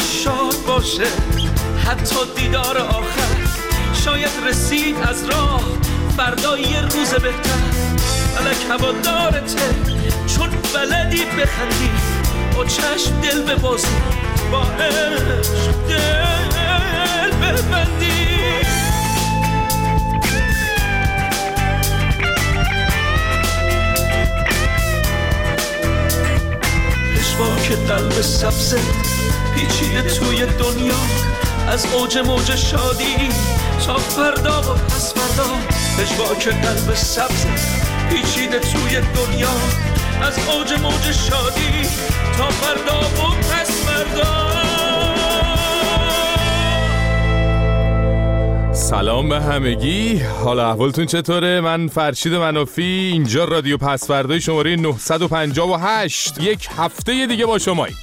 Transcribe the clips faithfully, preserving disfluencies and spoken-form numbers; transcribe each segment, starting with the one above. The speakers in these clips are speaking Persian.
شاد باشه، حتی دیدار آخر شاید رسید از راه فردا یه روز بهتر. فلک هوادارته چون بلدی بخندی، با چشم دل ببازی، با عشق دل ببندی. پشواک قلب سبزه پیچیده توی دنیا، از اوج موج شادی تا فردا و پس فردا. پشواک قلب سبزه پیچیده توی دنیا، از اوج موج شادی تا فردا و پس فردا. سلام به همگی، حال احوالتون چطوره؟ من فرشید منافی، اینجا رادیو پس فردای شماره نهصد و پنجاه و هشت. یک هفته دیگه با شماییم.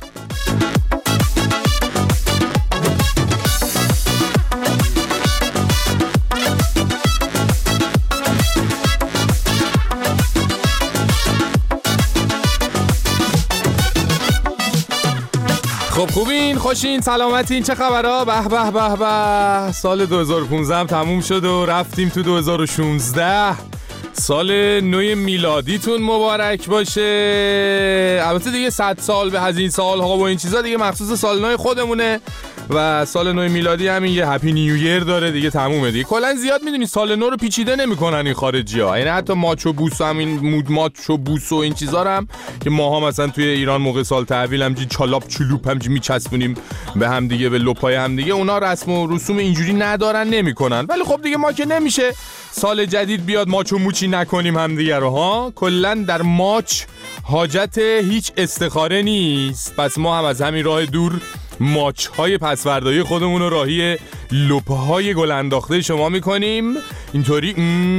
خب خوبین، خوشین، سلامتین، چه خبرها؟ به به به به. سال دو هزار و پانزده هم تموم شد و رفتیم تو دو هزار و شانزده. سال نو میلادیتون مبارک باشه. البته دیگه صد سال به از این سالها و این چیزا دیگه مخصوص سال نو خودمونه و سال نو میلادی همین یه هپی نیو ایر داره دیگه، تمومه دیگه. کلا زیاد میدونی سال نو رو پیچیده نمیکنن این خارجی‌ها، یعنی حتی ماچ و بوس، همین مود ماچ و بوس و این چیزا رو هم که ماها مثلا توی ایران موقع سال تحویل همچین چالاپ چلوپ همچین میچسبونیم به هم دیگه، به لپای هم دیگه، اونا رسم و رسوم اینجوری ندارن، نمیکنن. ولی خب دیگه ما که نمیشه سال جدید بیاد ماچ و موچی نکنیم هم دیگه رو ها. کلا در ماچ حاجت هیچ استخاره نیست، پس ما هم از همین راه دور ماچ های پسوردایی خودمون رو راهی لپه های گل انداخته شما میکنیم اینطوری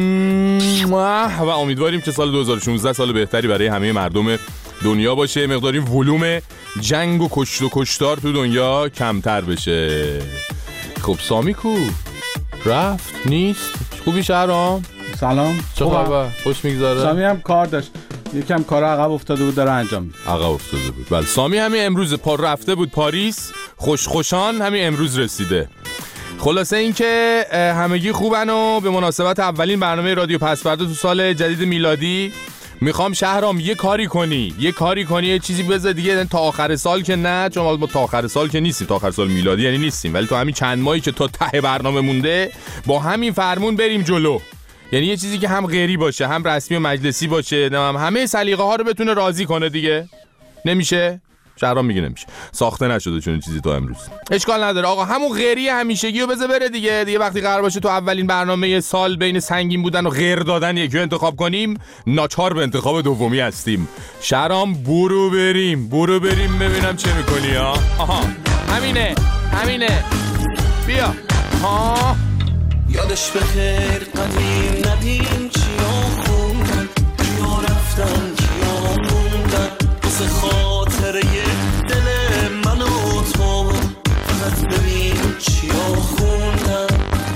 و امیدواریم که سال دو هزار و شانزده سال بهتری برای همه مردم دنیا باشه، مقداری ولوم جنگ و کشت و کشتار تو دنیا کمتر بشه. خب سامی کو؟ رفت؟ نیست؟ خوبی شهرام؟ سلام، چه خبر؟ خوش میگذاره؟ سامی هم کار داشت، یکم کار عقب افتاده بود، داره انجام میده. عقب افتاده بود. بله، سامی همین امروز پا رفته بود پاریس، خوش خوشان همین امروز رسیده. خلاصه این که همگی خوبن و به مناسبت اولین برنامه رادیو پس‌فردا تو سال جدید میلادی میخوام شهرام یه کاری کنی، یه کاری کنی، یه چیزی بذار دیگه تا آخر سال که نه، چون ما تا آخر سال که نیستیم، تا آخر سال میلادی یعنی نیستیم، ولی تو همین چند ماهی که تا ته برنامه مونده با همین فرمون بریم جلو. یعنی یه چیزی که هم غیری باشه، هم رسمی و مجلسی باشه، هم همه سلیقه ها رو بتونه راضی کنه دیگه. نمیشه؟ شهرام میگه نمیشه، ساخته نشده چون چیزی تا امروز. اشکال نداره آقا، همون غیری همیشگی رو بذار بره دیگه. دیگه وقتی قرار باشه تو اولین برنامه سال بین سنگین بودن و غیر دادن یکی رو انتخاب کنیم، ناچار به انتخاب دومی هستیم. شهرام برو بریم، برو بریم ببینم چه میکنی ها. آها همینه، همینه، بیا. ها یادش بخیر قدیم ندیم چیا خوندن، کیا رفتن کیا موندن، بس خاطره دل من و تو، فقط ببین چیا خوندن.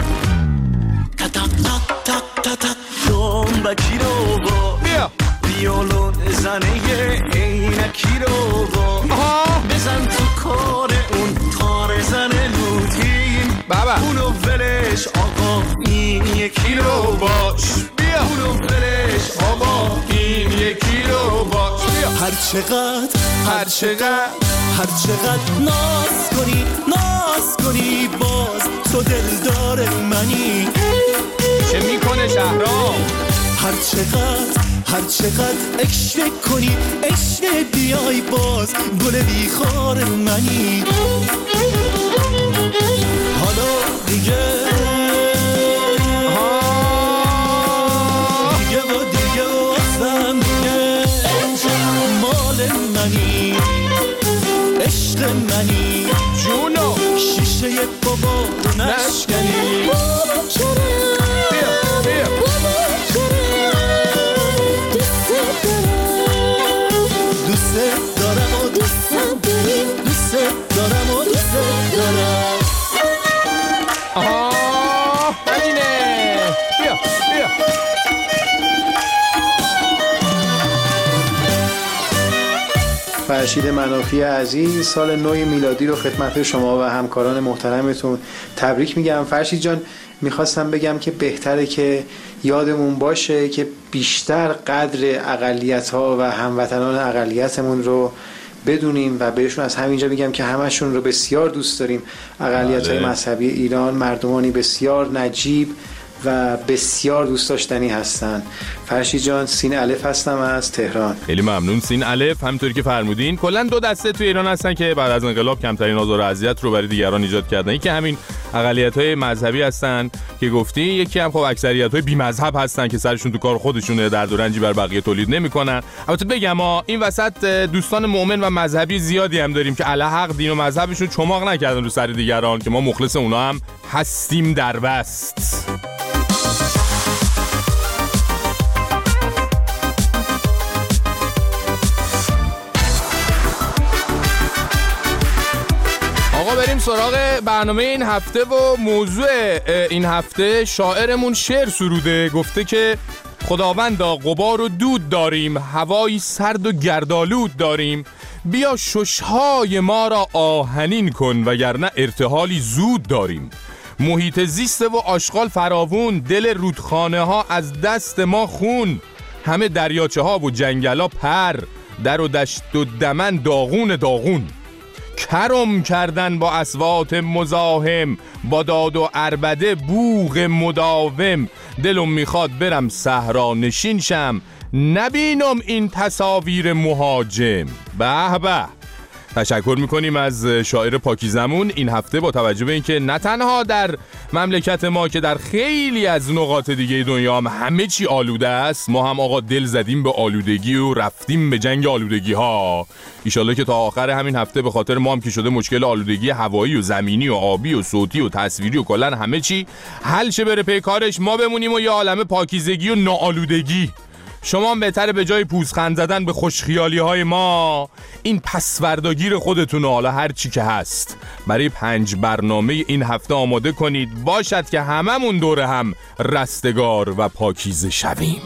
تک تک تک تک تک دنبکی رو با بیا ویولون زنه عینکی رو با بزن تو کار اون تار زن لوتیم بابا، اونو ولش آقا این یکی رو باش. بیا اونو ولش آقا این یکی رو باش. بیا هر چقدر هر چقدر هر چقدر ناز کنی ناز کنی باز تو دلدار منی. چه میکنه شهرام؟ هر چقدر هر چقدر عشق کنی عشق بیای باز گل بیخار منی. حالا دیگه دیگه و دیگه و اصلا دیگه مال منی، عشق منی، جونو شیشه بابا رو نشکنی. بابا چرا بیا بیا بابا چرا دوست دارم و دوست دارم دوست دارم و دوست دارم. آها همینه، بیا بیا. فرشید منافی عزیز، سال نو میلادی رو خدمت شما و همکاران محترمتون تبریک میگم. فرشید جان، میخواستم بگم که بهتره که یادمون باشه که بیشتر قدر اقلیت‌ها و هموطنان اقلیتمون رو بدونیم و بهشون از همینجا بگم که همشون رو بسیار دوست داریم. اقلیت‌های مذهبی ایران مردمانی بسیار نجیب و بسیار دوست داشتنی هستن. فرشید جان، سین الف هستم از تهران. خیلی ممنون. سین الف همونطوری که فرمودین کلا دو دسته تو ایران هستن که بعد از انقلاب کمترین آزار و اذیت رو برای دیگران ایجاد کردن. یکی همین اقلیت‌های مذهبی هستن که گفتی، یکی هم خب اکثریت‌های بی‌مذهب هستن که سرشون تو کار خودشونه، درد و رنجی بر بقیه تولید نمی‌کنن. البته بگم ما این وسط دوستان مؤمن و مذهبی زیادی هم داریم که علیحق دین و مذهبشون چماق نکردن رو سر دیگران، که ما مخلص اونا هم هستیم در بست. بریم سراغ برنامه این هفته و موضوع این هفته شاعرمون شعر سروده. گفته که خداوندا غبار و دود داریم، هوایی سرد و گردآلود داریم، بیا ششهای ما را آهنین کن وگرنه ارتحالی زود داریم. محیط زیست و آشغال فراوون، دل رودخانه ها از دست ما خون، همه دریاچه ها و جنگل ها پر، در و دشت و دمن داغون داغون. کرم کردن با اصوات مزاحم، با داد و عربده بوق مداوم، دلم میخواد برم صحرا نشین شم، نبینم این تصاویر مهاجم. به به، تشکر میکنیم از شاعر پاکیزمون این هفته. با توجه به اینکه نه تنها در مملکت ما که در خیلی از نقاط دیگه دنیا هم همه چی آلوده است، ما هم آقا دل زدیم به آلودگی و رفتیم به جنگ آلودگی ها. ایشالله که تا آخر همین هفته به خاطر ما هم که شده مشکل آلودگی هوایی و زمینی و آبی و صوتی و تصویری و کلا همه چی حل شه بره پی کارش، ما بمونیم و یه عالمه پاکیزگی و ناآلودگی. شما هم بهتره به جای پوزخند زدن به خوشخیالی های ما این پسورداگیر خودتون و حالا هر چی که هست برای پنج برنامه این هفته آماده کنید، باشد که هممون دور هم رستگار و پاکیزه شویم.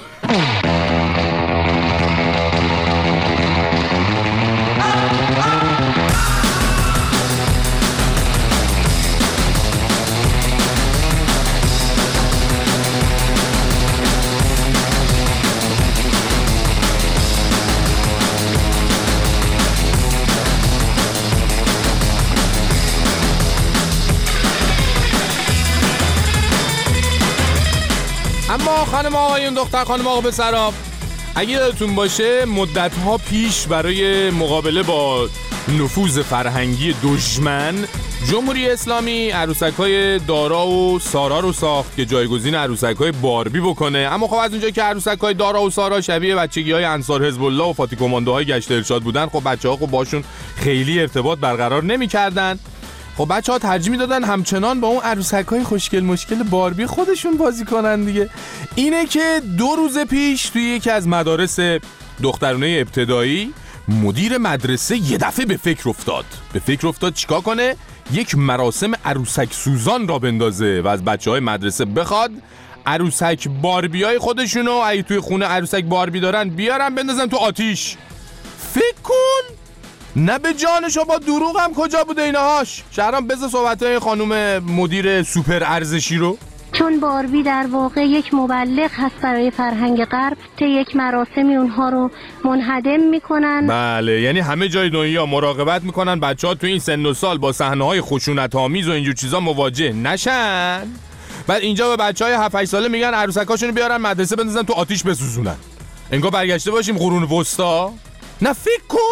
اما خانم آقایون، دختر خانم آقا پسرا، اگه یادتون باشه مدت‌ها پیش برای مقابله با نفوذ فرهنگی دشمن، جمهوری اسلامی عروسک‌های دارا و سارا رو ساخت که جایگزین عروسک‌های باربی بکنه. اما خب از اونجا که عروسک‌های دارا و سارا شبیه بچگی‌های انصار حزب الله و فاتی کماندوهای گشت ارشاد بودن، خب بچه‌ها خب باشون خیلی ارتباط برقرار نمی‌کردن. خب بچه‌ها ترجیح میدادن همچنان با اون عروسک‌های خوشگل مشکل باربی خودشون بازی کنن دیگه. اینه که دو روز پیش توی یکی از مدارس دخترانه ابتدایی مدیر مدرسه یه دفعه به فکر افتاد. به فکر افتاد چیکار کنه؟ یک مراسم عروسک سوزان را بندازه و از بچه‌های مدرسه بخواد عروسک باربیای خودشونو اگه توی خونه عروسک باربی دارن بیارن بندازن تو آتیش. فکر کن نه به جانشو، با دروغ هم کجا بوده اینهاش. شهرام بذار صحبتای خانم مدیر سوپر ارزشی رو. چون باربی در واقع یک مبلغ هست برای فرهنگ غرب، طی یک مراسمی اونها رو منهدم میکنن. بله، یعنی همه جای دنیا مراقبت میکنن بچه‌ها تو این سن و سال با صحنه‌های خشونت‌آمیز و اینجور چیزا مواجه نشن. بعد اینجا به بچه‌های هفت هشت ساله میگن عروسکاشونو بیارن مدرسه بندازن تو آتیش بسوزونن. انگار برگشته باشیم قرون وسطا. نه فکر کن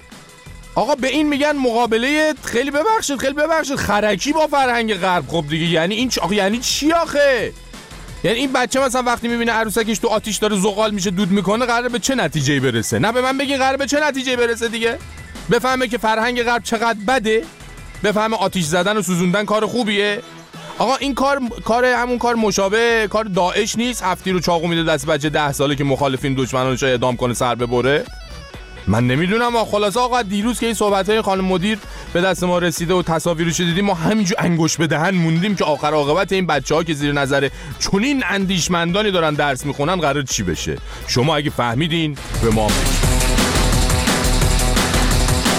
آقا، به این میگن مقابله خیلی ببخشید خیلی ببخشید خرکی با فرهنگ غرب. خب دیگه یعنی این چ... آخه یعنی چی آخه؟ یعنی این بچه مثلا وقتی میبینه عروسکش تو آتیش داره زغال میشه دود میکنه قراره به چه نتیجه‌ای برسه؟ نه به من بگین قراره به چه نتیجه‌ای برسه دیگه؟ بفهمه که فرهنگ غرب چقدر بده؟ بفهمه آتیش زدن و سوزوندن کار خوبیه؟ آقا این کار کار همون کار مشابه کار داعش نیست؟ هفتی رو چاقو میده دست بچه ده ساله که مخالفین دشمنانش رو اعدام کنه سر ببره. من نمیدونم. آقا خلاص آقا دیروز که این صحبت‌های خانم مدیر به دست ما رسیده و تصاویرش دیدیم، ما همینجور انگشت به دهن موندیم که آخر عاقبت این بچه‌ها که زیر نظر چنین اندیشمندانی دارن درس میخونن قرار چی بشه. شما اگه فهمیدین به ما بگید.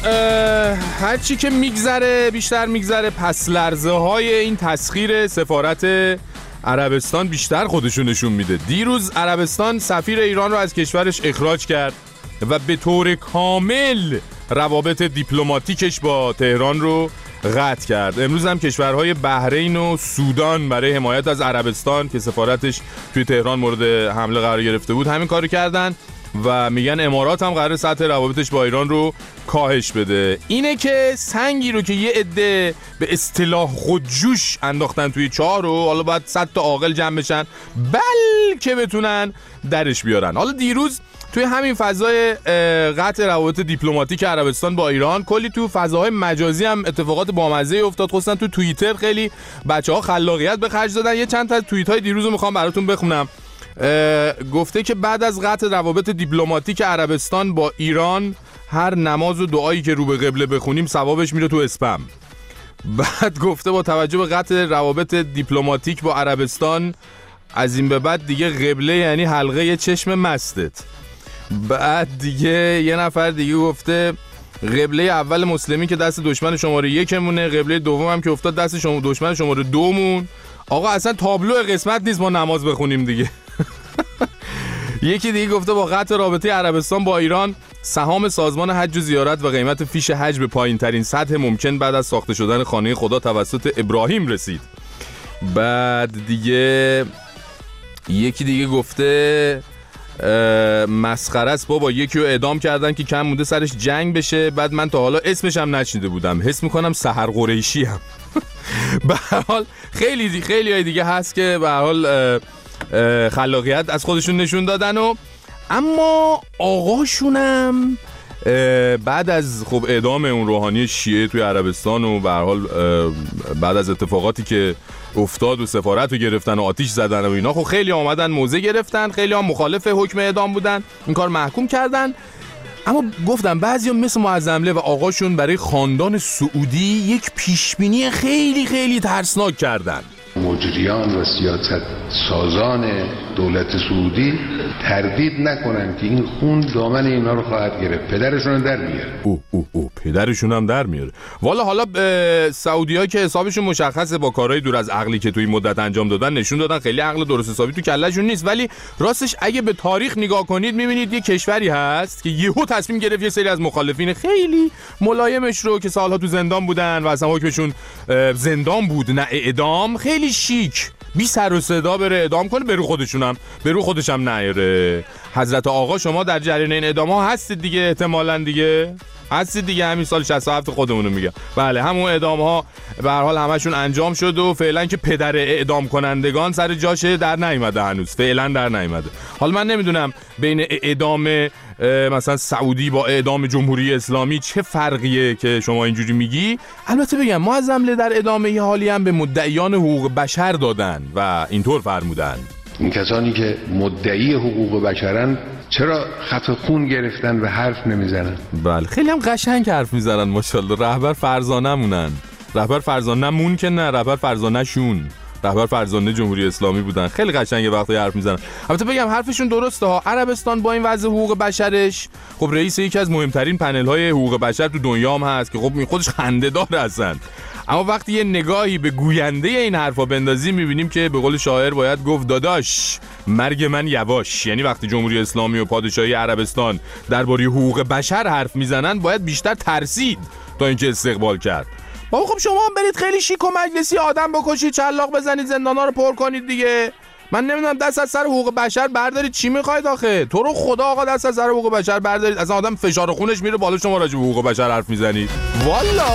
هرچی که میگذره بیشتر میگذره پس لرزه های این تسخیر سفارت عربستان بیشتر خودشون نشون میده. دیروز عربستان سفیر ایران رو از کشورش اخراج کرد و به طور کامل روابط دیپلماتیکش با تهران رو قطع کرد. امروز هم کشورهای بحرین و سودان برای حمایت از عربستان که سفارتش توی تهران مورد حمله قرار گرفته بود همین کارو کردن و میگن امارات هم قرار سطح روابطش با ایران رو کاهش بده. اینه که سنگی رو که یه عده به اصطلاح خودجوش انداختن توی چاه رو حالا باید صد تا عاقل جمع بشن بلکه بتونن درش بیارن. حالا دیروز توی همین فضای قطع روابط دیپلماتیک عربستان با ایران کلی تو فضاهای مجازی هم اتفاقات بامزه افتاد، خصوصا تو توییتر خیلی بچه‌ها خلاقیت به خرج دادن. یه چند تا توییت‌های دیروز رو میخوام براتون بخونم. گفته که بعد از قطع روابط دیپلماتیک عربستان با ایران هر نماز و دعایی که رو به قبله بخونیم ثوابش میره تو اسپم. بعد گفته با توجه به قطع روابط دیپلماتیک با عربستان از این به بعد دیگه قبله یعنی حلقه چشم مستت. بعد دیگه یه نفر دیگه گفته قبله اول مسلمی که دست دشمن شماره یکمونه، قبله دوم هم که افتاد دست شما دشمن شماره دومون. آقا اصلا تابلو قسمت نیست ما نماز بخونیم دیگه. یکی دیگه گفته با قطع رابطه عربستان با ایران سهام سازمان حج و زیارت و قیمت فیش حج به پایین ترین سطح ممکن بعد از ساخته شدن خانه خدا توسط ابراهیم رسید. بعد دیگه یکی دیگه گفته مسخره است بابا، یکی رو اعدام کردن که کم مونده سرش جنگ بشه، بعد من تا حالا اسمش هم نشنیده بودم، حس میکنم سحر قریشی هم. به هر حال خیلی خیلی های دیگه هست که به هر حال خلاقیت از خودشون نشون دادن. و اما آقاشونم بعد از خب اعدام اون روحانی شیعه توی عربستان و به هر حال بعد از اتفاقاتی که افتاد و سفارت رو گرفتن و آتیش زدن و اینا، خب خیلی آمدن موضع گرفتن، خیلی هم مخالف حکم اعدام بودن، این کار محکوم کردن. اما گفتم بعضی هم مثل معظمله و آقاشون برای خاندان سعودی یک پیشبینی خیلی خیلی ترسناک کردن. مجریان و سیاست سازان دولت سعودی تردید نکنن که این خون دامن اینا رو خواهد گرفت، پدرشون در میاره. او او او پدرشون هم در میاره. والا حالا سعودی‌ها که حسابشون مشخصه با کارهای دور از عقلی که توی مدت انجام دادن نشون دادن خیلی عقل درست حسابی تو کلهشون نیست، ولی راستش اگه به تاریخ نگاه کنید میبینید یه کشوری هست که یهو تصمیم گرفت یه سری از مخالفین خیلی ملایمش رو که سالها تو زندان بودن و اصلا حکمشون زندان بود نه اعدام، خیلی شیک بی سر و صدا بره اعدام کنه، برو خودشونم برو خودشم نیاره. حضرت آقا شما در جریان این اعدام ها هستید دیگه، احتمالاً دیگه هستید دیگه، همین سال شصت و هفت خودمونو میگم. بله همون اعدام ها به هر حال همشون انجام شد و فعلا که پدر اعدام کنندگان سر جاشه در نیامده، هنوز فعلا در نیامده. حالا من نمیدونم بین اعدام مثلا سعودی با اعدام جمهوری اسلامی چه فرقیه که شما اینجوری میگی. البته بگم معظمله در ادامه حالی هم به مدعیان حقوق بشر دادن و اینطور فرمودن این کسانی که مدعی حقوق بشرن چرا خط خون گرفتن و حرف نمیزنن؟ بله خیلی هم قشنگ حرف میزنن ماشاءالله. رهبر فرزانه مونن، رهبر فرزانه مون که نه، رهبر فرزانه شون، رهبر فرزانه جمهوری اسلامی بودن. خیلی قشنگه وقتی حرف میزنن. البته بگم حرفشون درسته ها. عربستان با این وضع حقوق بشرش خب رئیس یکی از مهمترین پنل های حقوق بشر تو دنیا هم هست که خب خودش خنده‌دار هستن. اما وقتی یه نگاهی به گوینده این حرفا بندازیم میبینیم که به قول شاعر باید گفت داداش مرگ من یواش. یعنی وقتی جمهوری اسلامی و پادشاهی عربستان درباره حقوق بشر حرف میزنن باید بیشتر ترسید تا اینکه استقبال کرد. بابا خب شما هم برید خیلی شیک و مجلسی آدم بکشید، چلاق بزنید، زندانا رو پر کنید دیگه. من نمیدونم دست از سر حقوق بشر بردارید چی میخواید آخه؟ تو رو خدا آقا دست از سر حقوق بشر بردارید، اصلا آدم فشار خونش میره بالا شما راجع به حقوق بشر حرف میزنید. والا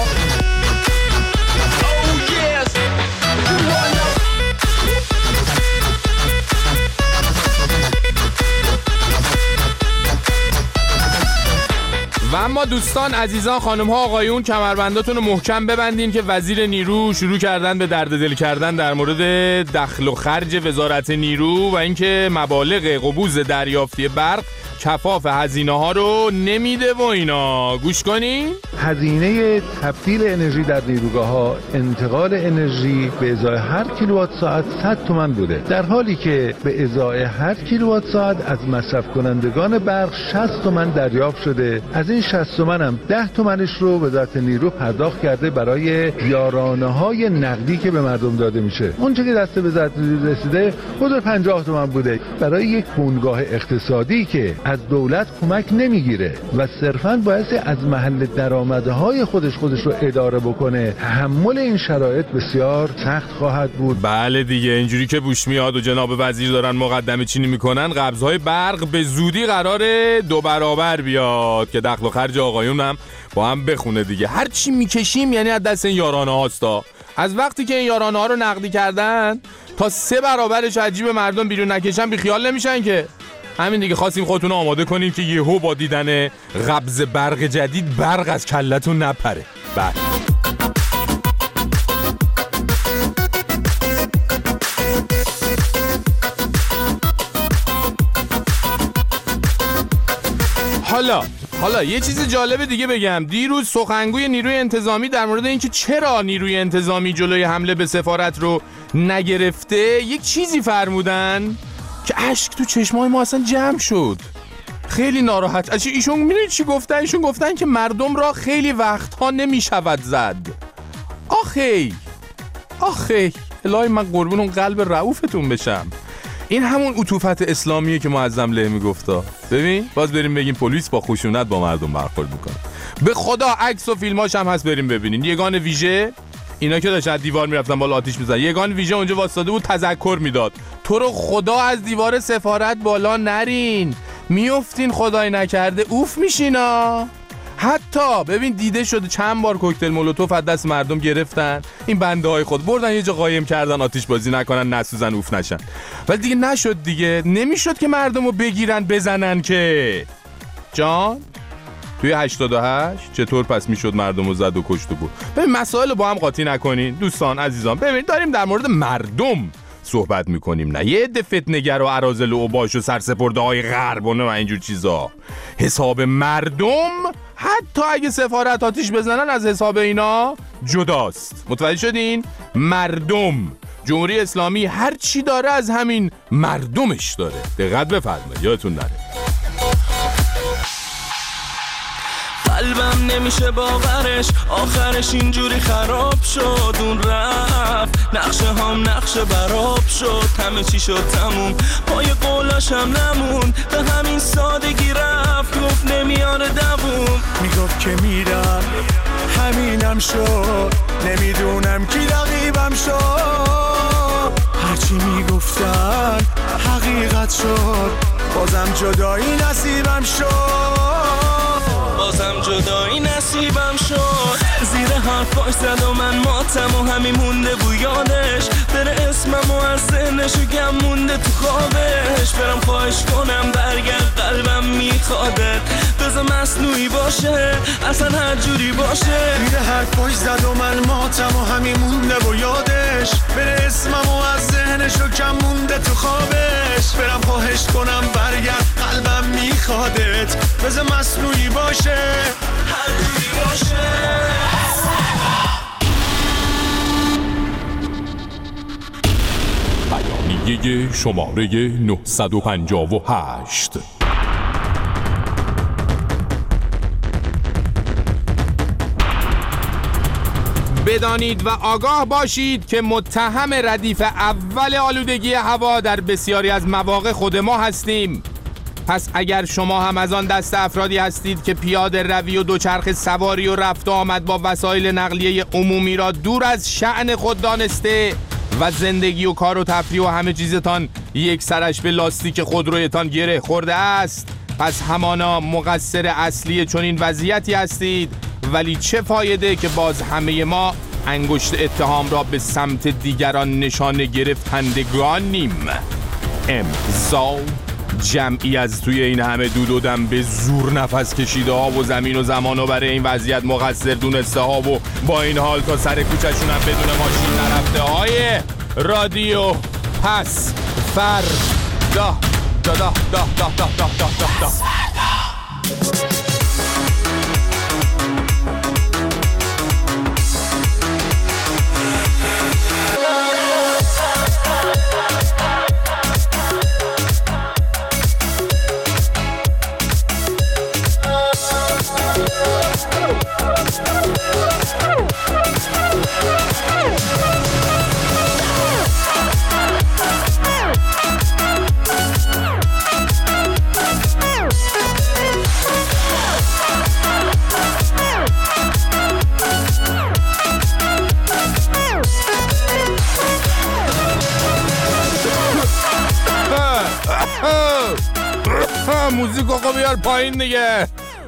و اما دوستان عزیزان خانم ها آقایون کمربنداتون رو محکم ببندین که وزیر نیرو شروع کردن به درد دل کردن در مورد دخل و خرج وزارت نیرو و اینکه مبالغ قبوز دریافتی برق کفاف هزینه ها رو نمیده و اینا. گوش کنین. هزینه تبدیل انرژی در نیروگاه ها انتقال انرژی به ازای هر کیلووات ساعت صد تومان بوده، در حالی که به ازای هر کیلووات ساعت از مصرف کنندگان برق شصت تومان دریافت شده. از این شصت تومان هم ده تومانش رو وزارت نیرو پرداخت کرده برای یارانه های نقدی که به مردم داده میشه. اونچه که دست وزارت نیرو رسیده حدود پنجاه تومان بوده برای یک بنگاه اقتصادی که از دولت کمک نمیگیره و صرفاً باعث از محل درآمدهای خودش خودش رو اداره بکنه. تحمل این شرایط بسیار سخت خواهد بود. بله دیگه، اینجوری که بوش میاد و جناب وزیر دارن مقدمه چینی میکنن، قبضهای برق به زودی قراره دو برابر بیاد که دخل و خرج آقایون هم با هم بخونه دیگه. هر چی میکشیم یعنی از دست این یارانه هاستا. از وقتی که این یارانه ها رو نقدی کردن تا سه برابرش عجیب مردم بیرون نکشن بی خیال نمیشن که. همین دیگه، خواستیم خودتون آماده کنیم که یهو با دیدن قبض برق جدید برق از کلتون نپره. بله. حالا حالا یه چیز جالب دیگه بگم. دیروز سخنگوی نیروی انتظامی در مورد اینکه چرا نیروی انتظامی جلوی حمله به سفارت رو نگرفته یک چیزی فرمودن که اشک تو چشمای ما اصلا جمع شد. خیلی ناراحت. اصلا ایشون میدونید چی گفتن؟ ایشون گفتن که مردم را خیلی وقتها نمیشود زد. آخی آخی الهی من قربون اون قلب رعوفتون بشم. این همون عطوفت اسلامیه که معظم له میگفتا. ببین باز بریم بگیم پلیس با خشونت با مردم برخورد میکنه. به خدا عکس و فیلماش هم هست، بریم ببینین. یگان ویژه اینا که داشتن دیوار میرفتن بالا آتیش میزنن، یگان ویژه اونجا واسطاده بود تذکر میداد تو رو خدا از دیوار سفارت بالا نرین، میافتین خدای نکرده اوف میشینا. حتی ببین دیده شده چند بار کوکتل مولوتوف از دست مردم گرفتن، این بنده های خود بردن یه جا قایم کردن آتیش بازی نکنن نسوزن اوف نشن. ولی دیگه نشد دیگه، نمیشد که مردم رو بگیرن بزنن که جان. توی هشتاد و هشت چطور پس میشد مردم رو زد و کشت و بود؟ ببین مسائل با هم قاطی نکنین دوستان عزیزان. ببین داریم در مورد مردم صحبت میکنیم، نه یه عده فتنه‌گر و اراذل و اوباش و سرسپرده های غرب و نه اینجور چیزا. حساب مردم حتی اگه سفارت آتیش بزنن از حساب اینا جداست. متوجه شدین؟ مردم جمهوری اسلامی هر چی داره از همین مردمش داره. دقت بفرمایید یادتون نره. قلبم نمیشه باورش، آخرش اینجوری خراب شد. اون رفت نقشه هم نقشه براب شد، همه چی شد تموم، پای قولاش هم نمون، به همین سادگی رفت، گفت نمیاره دووم. میگفت که میرم همینم شد، نمیدونم کی رقیبم شد، هرچی میگفتن حقیقت شد، بازم جدایی نصیبم شد، بازم جدایی نصیبم شد. زیر حرفاش زد و من ماتم و همین مونده بو یادش، بره اسمم و از ذهنش و گم مونده تو خوابش. برم خواهش کنم برگرد قلبم میخوادت، بذار مصنوعی باشه اصلا هر جوری باشه. زیر حرفاش زد و من ماتم و همین مونده بو یادش، بره اسمم و از ذهنش و گم مونده تو خوابش. برم خواهش کنم برگرد قلبم میخوادت، بذار مصنوعی باشه هر جوری باشه. بیانیه شماره نهصد و پنجاه و هشت. بدانید و آگاه باشید که متهم ردیف اول آلودگی هوا در بسیاری از مواقع خود ما هستیم. پس اگر شما هم از آن دست افرادی هستید که پیاده روی و دوچرخه سواری و رفت و آمد با وسایل نقلیه عمومی را دور از شأن خود دانسته و زندگی و کار و تفریح و همه چیزتان یک سرش به لاستیک خودرویتان گره خورده است، پس همانا مقصر اصلی چنین وضعیتی هستید. ولی چه فایده که باز همه ما انگشت اتهام را به سمت دیگران نشانه گرفتندگانیم. امضا جمعی از توی این همه دود و دم به زور نفس کشیده ها و زمین و زمان و برای این وضعیت مقصر دونسته ها و با این حال تا سر کوچشون هم بدون ماشین نرفته های رادیو. پس فردا دا دا دا دا دا دا دا دا دا. موزیک آقا بیار پایین دیگه.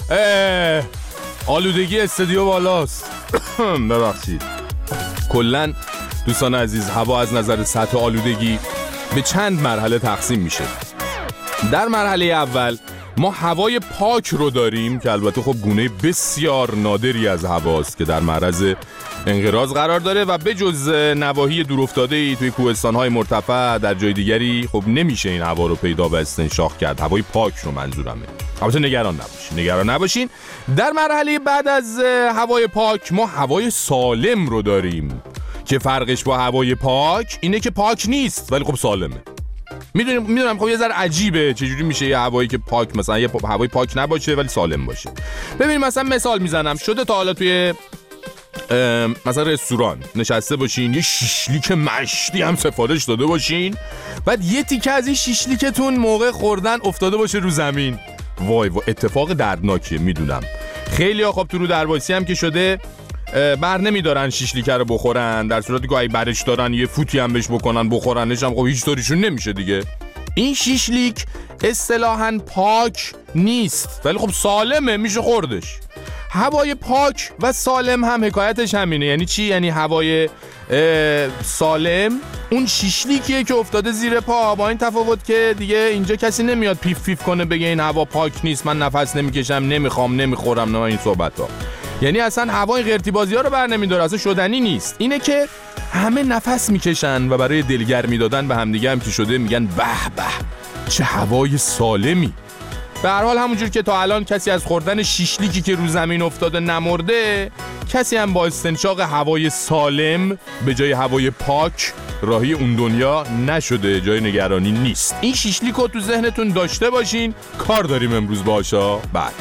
آلودگی استودیو بالاست. ببخشید. کلن دوستان عزیز، هوا از نظر سطح آلودگی به چند مرحله تقسیم میشه. در مرحله اول ما هوای پاک رو داریم که البته خب گونه بسیار نادری از هواست که در معرض انقراض قرار داره و به جز نواحی دورافتاده‌ای توی کوهستان‌های مرتفع در جای دیگری خب نمیشه این هوا رو پیدا و استنشاق کرد. هوای پاک رو منظورمه. البته نگران نباشین نگران نباشین در مرحله بعد از هوای پاک ما هوای سالم رو داریم که فرقش با هوای پاک اینه که پاک نیست ولی خب سالمه. میدونم میدونم خب یه ذره عجیبه چجوری میشه یه هوایی که پاک مثلا یه هوای پاک نباشه ولی سالم باشه. ببین مثلا مثال میزنم، شده تا حالا توی مثلا رستوران نشسته باشین، یه شیشلیک مشتی هم سفارش داده باشین، بعد یه تیکه از این شیشلیکتون موقع خوردن افتاده باشه رو زمین؟ وای وای اتفاق دردناکیه. میدونم خیلی ها خب تو رو درواسی هم که شده بر نمیدارن شیشلیکه رو بخورن، در صورتی که اگه برش دارن یه فوتی هم بهش بکنن بخورنش هم خب هیچ طوریشون نمیشه دیگه. این شیشلیک اصطلاحاً پاک نیست ولی خب سالمه، میشه خوردش. هوای پاک و سالم هم حکایتش همینه. یعنی چی؟ یعنی هوای سالم اون شیشلیکیه که افتاده زیر پا، با این تفاوت که دیگه اینجا کسی نمیاد پیف پیف کنه بگه این هوا پاک نیست، من نفس نمیکشم، نمیخوام، نمیخورم، نه این صحبت ها. یعنی اصلا هوای قرتی بازی ها رو بر نمیداره، اصلا شدنی نیست. اینه که همه نفس میکشن و برای دلگرمی دادن به همدیگه هم که شده میگن به به چه هوای سالمی. به هر حال همونجور که تا الان کسی از خوردن شیشلیکی که رو زمین افتاده نمرده، کسی هم با استنشاق هوای سالم به جای هوای پاک راهی اون دنیا نشده. جای نگرانی نیست. این شیشلیک رو تو ذهنتون داشته باشین، کار داریم امروز باشا. بعد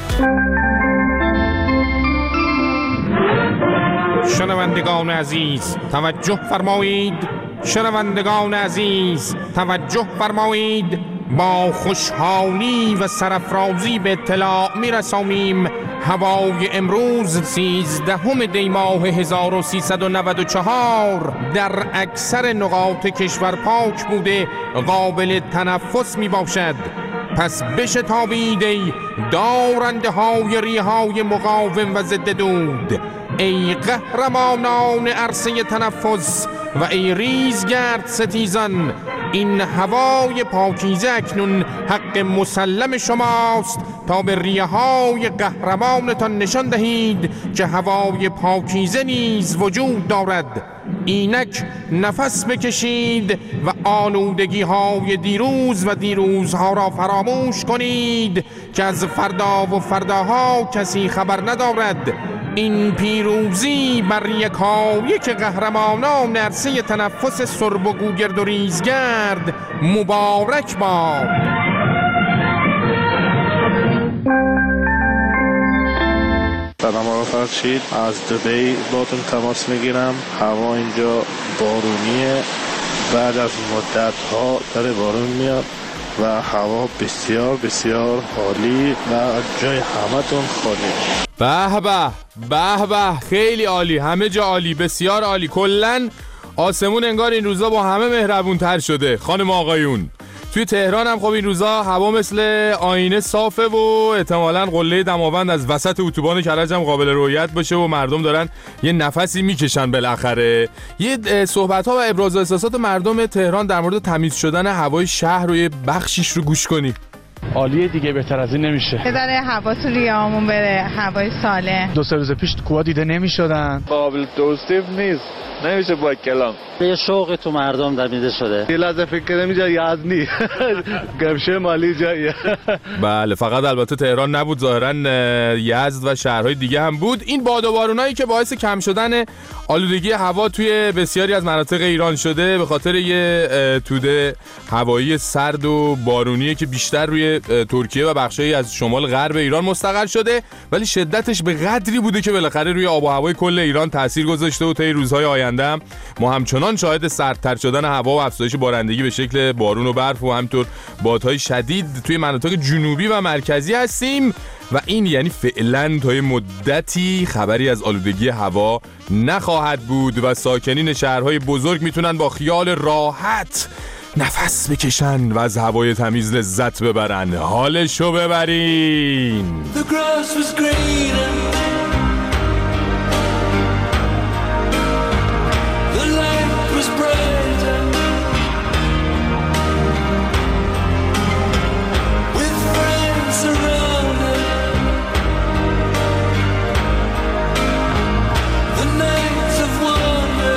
شنوندگان عزیز توجه فرمایید، شنوندگان عزیز توجه فرمایید، با خوشحالی و سرافرازی به اطلاع میرسانیم هوای امروز سیزدهم دی ماه هزار و سیصد و نود و چهار در اکثر نقاط کشور پاک بوده قابل تنفس می باشد. پس بشتابید ای دارنده های ریه های مقاوم و ضد دود، ای قهرمانان عرصه تنفس و ای ریزگرد ستیزان، این هوای پاکیزه اکنون حق مسلم شماست تا به ریه های قهرمانتان نشان دهید که هوای پاکیزه نیز وجود دارد. اینک نفس بکشید و آلودگی های دیروز و دیروزها را فراموش کنید که از فردا و فرداها کسی خبر ندارد. این پیروزی بر یکایک قهرمانان عرصه تنفس سرب و گوگرد و ریزگرد مبارک باد. سلام آقا فرشید، از دبی باتون تماس میگیرم. هوا اینجا بارونیه، بعد از مدت ها داره بارون میاد و هوا بسیار بسیار عالی و جای همتون خالی. به به به به، خیلی عالی، همه جا عالی، بسیار عالی. کلن آسمون انگار این روزا با همه مهربون تر شده. خانم آقایون توی تهران هم خب این روزا هوا مثل آینه صافه و احتمالاً قله دماوند از وسط اتوبان کرج هم قابل رؤیت باشه و مردم دارن یه نفسی میکشن بالاخره. یه صحبت ها و ابراز احساسات مردم تهران در مورد تمیز شدن هوای شهر رو یه بخشیش رو گوش کنید. عالیه دیگه، بهتر از این نمیشه. بذاره هوا تو ریه‌هامون بره، هوای سالم. دو سه روز پیش کوها دیده نمیشدن. قابل توصیف نیست. نمیشه با کلام. یه شوقی تو مردم دمیده شده. یه لحظه فکر کنم اینجا یزدی گمشه مالی جاییه. بله فقط البته تهران نبود، ظاهرا یزد و شهرهای دیگه هم بود. این باد و بارونایی که باعث کم شدن آلودگی هوا توی بسیاری از مناطق ایران شده به خاطر یه توده هوایی سرد و بارونیه که بیشتر روی ترکیه و بخشایی از شمال غرب ایران مستقر شده، ولی شدتش به قدری بوده که بالاخره روی آب و هوای کل ایران تاثیر گذاشته و طی روزهای آینده هم ما همچنان شاهد سردتر شدن هوا و افزایش بارندگی به شکل بارون و برف و همینطور بادهای شدید توی مناطق جنوبی و مرکزی هستیم و این یعنی فعلا تا یه مدتی خبری از آلودگی هوا نخواهد بود و ساکنین شهرهای بزرگ میتونن با خیال راحت نفس بکشن و از هوای تمیز لذت ببرن. حالشو ببرین. The grass was greener. The light was brighter. With friends around it. The nights of wonder.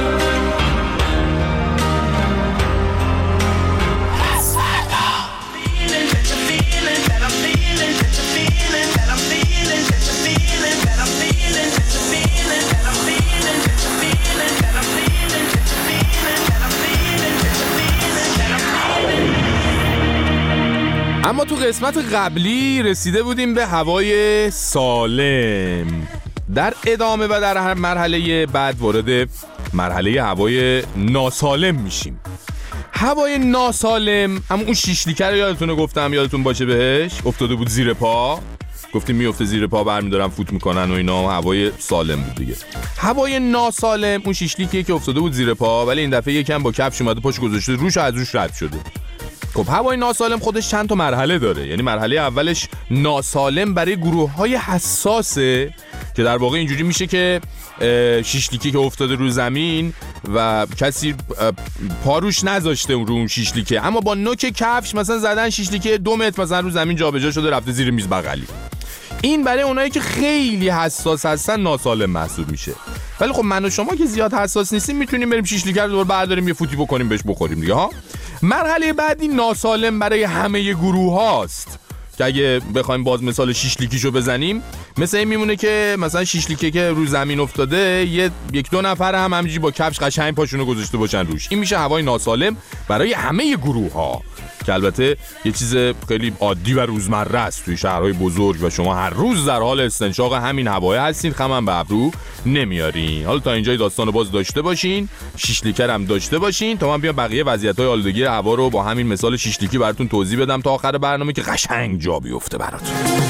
اما تو قسمت قبلی رسیده بودیم به هوای سالم. در ادامه و در هر مرحله بعد وارد مرحله هوای ناسالم میشیم. هوای ناسالم اما اون شیش لیکر رو یادتونه گفتم، یادتون باشه بهش، افتاده بود زیر پا، گفتیم میفته زیر پا برمیدارن فوت میکنن و اینا، هوای سالم بود دیگه. هوای ناسالم اون شیش لیکیه که افتاده بود زیر پا ولی این دفعه یکم با کفش اومده پاش گذاشته روش و از روش رد شده. خب هوای ناسالم خودش چند تا مرحله داره. یعنی مرحله اولش ناسالم برای گروه‌های حساسه که در واقع اینجوری میشه که شیش لیکی که افتاده رو زمین و کسی پاروش نذاشته رو اون شیش لیکه، اما با نوک کفش مثلا زدن شیش لیکه دو متر مثلا رو زمین جابجا شده رفته زیر میز بغلی. این برای اونایی که خیلی حساس هستن ناسالم محسوب میشه. ولی خب من و شما که زیاد حساس نیستیم میتونیم بریم شیش لیکر رو دور برداریم یه فوتی بکنیم بهش بخوریم دیگه ها. مرحله بعدی ناسالم برای همه گروه هاست که اگه بخوایم باز مثال شیش لیکیشو بزنیم مثل این میمونه که مثلا شیش لیکه که رو زمین افتاده یه یک دو نفر هم همینجوری با کفش قشنگ پاشونو گذاشته باشن روش. این میشه هوای ناسالم برای همه گروه ها که البته یه چیز خیلی عادی و روزمره است توی شهرهای بزرگ و شما هر روز در حال استنشاق همین هوای هستین، خم هم به ابرو نمیارین. حالا تا اینجای داستانو باز داشته باشین، شیش لیکر هم داشته باشین تا من بیام بقیه وضعیت‌های آلودگی هوا رو با همین مثال شیش لیکی براتون توضیح بدم تا آخر برنامه که قشنگ جا بیفته براتون.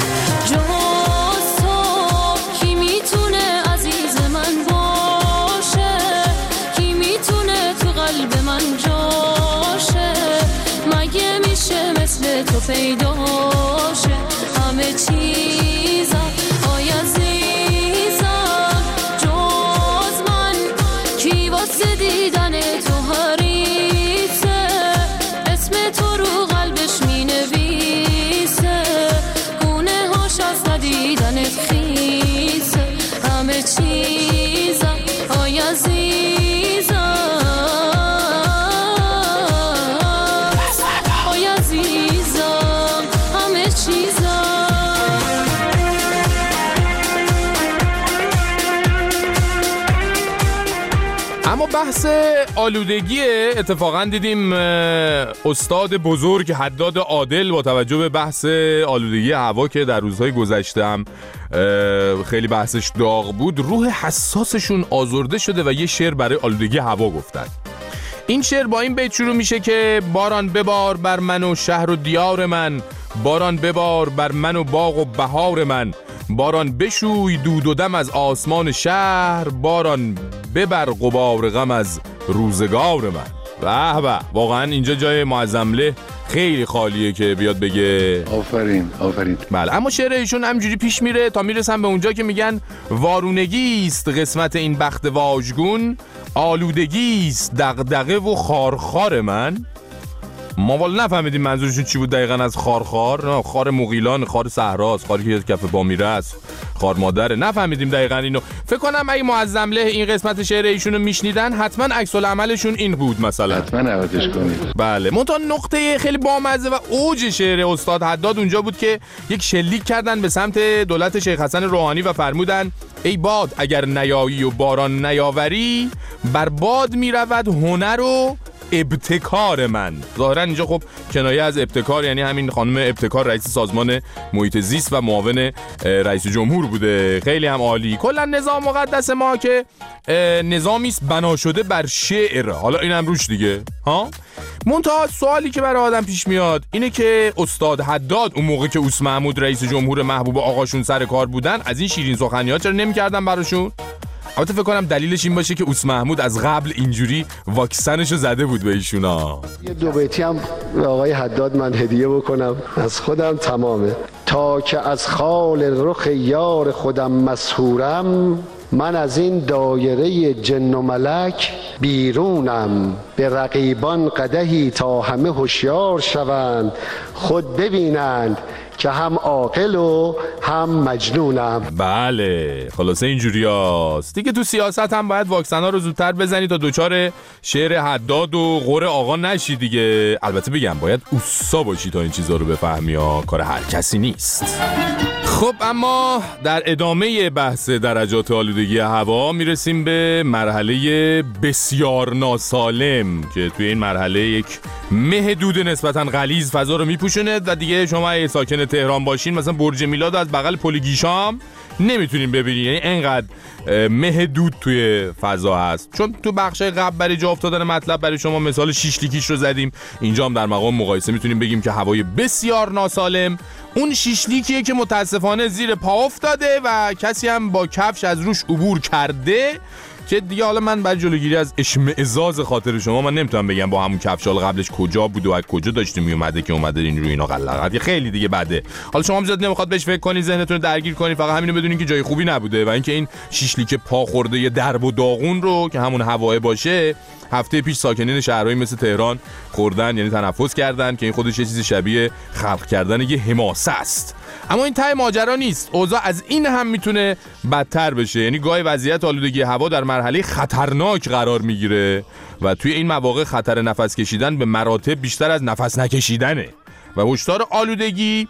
تو پیدا شه همه چیزم آی عزیزم جز من کی واسه دیدن تو حریصه اسم تو رو قلبش می نویسه گونه هاش از ندیدنت خیسه همه چیزم آی عزیزم اما بحث آلودگی اتفاقا دیدیم استاد بزرگ حداد عادل با توجه به بحث آلودگی هوا که در روزهای گذشته هم خیلی بحثش داغ بود روح حساسشون آزرده شده و یه شعر برای آلودگی هوا گفتن. این شعر با این بیت شروع میشه که باران ببار بر من و شهر و دیار من، باران ببار بر من و باغ و بهار من، باران بشوی دود و دم از آسمان شهر، باران ببر غبار غم از روزگار من. به به، واقعا اینجا جای معظمله خیلی خالیه که بیاد بگه آفرین آفرین. بله، اما شعر ایشون همجوری پیش میره تا میرسن به اونجا که میگن وارونگی است قسمت این بخت واژگون، آلودگی است دغدغه و خارخار من. ما والا نفهمیدیم منظورشون چی بود دقیقاً از خار خار. نه خار مغیلان، خار صحراست، خاری که کف پا میره است، خار مادره. نفهمیدیم دقیقاً اینو. فکر کنم اگه معظمله این قسمت شعر ایشونو میشنیدن حتما عکس العملشون این بود مثلا. حتما عوضش کنید. بله. منتها نقطه خیلی بامزه و اوج شعر استاد حداد اونجا بود که یک شلیک کردن به سمت دولت شیخ حسن روحانی و فرمودن ای باد اگر نیایی و باران نیاوری، بر باد میرود هنر و ابتکار من. ظاهرا اینجا خب کنایه از ابتکار یعنی همین خانم ابتکار رئیس سازمان محیط زیست و معاون رئیس جمهور بوده. خیلی هم عالی. کلا نظام مقدس ما که نظامی است بنا شده بر شعر، حالا اینم روش دیگه ها. منتها سوالی که برای آدم پیش میاد اینه که استاد حداد اون موقع که اوس محمود رئیس جمهور محبوب آقاشون سر کار بودن از این شیرین سخنی‌ها چرا نمی‌کردن براشون؟ البته فکر کنم دلیلش این باشه که اوس محمود از قبل اینجوری واکسنشو زده بود به ایشونا. یه دو بیتی هم به آقای حداد من هدیه بکنم از خودم تمامه. تا که از خال رخ یار خودم مسحورم، من از این دایره جن و ملک بیرونم. به رقیبان قدحی تا همه هوشیار شوند، خود ببینند که هم عاقل و هم مجنونم. بله خلاصه اینجوری هست دیگه. تو سیاست هم باید واکسن ها رو زودتر بزنی تا دوچار شعر حداد و غور آقا نشی دیگه. البته بگم باید اوسا باشی تا این چیزا رو بفهمی ها، کار هر کسی نیست. خب اما در ادامه بحث درجات آلودگی هوا میرسیم به مرحله بسیار ناسالم که توی این مرحله یک مه دود نسبتاً غلیظ فضا رو میپوشونه و دیگه شما اگه ساکن تهران باشین مثلا برج میلاد از بغل پل گیشام نمیتونین ببینین، یعنی انقدر مه دود توی فضا هست. چون تو بخش قبل برای جا افتادن مطلب برای شما مثال شیشلیکیش رو زدیم، اینجا هم در مقام مقایسه میتونیم بگیم که هوای بسیار ناسالم اون شیشلیکیه که متاسفانه زیر پا افتاده و کسی هم با کفش از روش عبور کرده که دیگه حالا من برای جلوگیری از اشمئزاز خاطر شما من نمیتونم بگم با همون کفشال قبلش کجا بود و از کجا داشته میومده که اومده این روی اینا قلقت. خیلی دیگه بده. حالا شما هم زیاد نمیخواد بهش فکر کنی، ذهنتون رو درگیر کنی، فقط همینو بدونین که جای خوبی نبوده و اینکه این شیشلیک پا خورده یه درب و داغون رو که همون هواه باشه هفته پیش ساکنین شهرهای مثل تهران خوردن، یعنی تنفس کردن که این خودش یه چیز شبیه خلق کردن یه حماسه است. اما این ته ماجرا نیست، اوضاع از این هم میتونه بدتر بشه. یعنی گاهی وضعیت آلودگی هوا در مرحله خطرناک قرار میگیره و توی این مواقع خطر نفس کشیدن به مراتب بیشتر از نفس نکشیدنه و هشدار آلودگی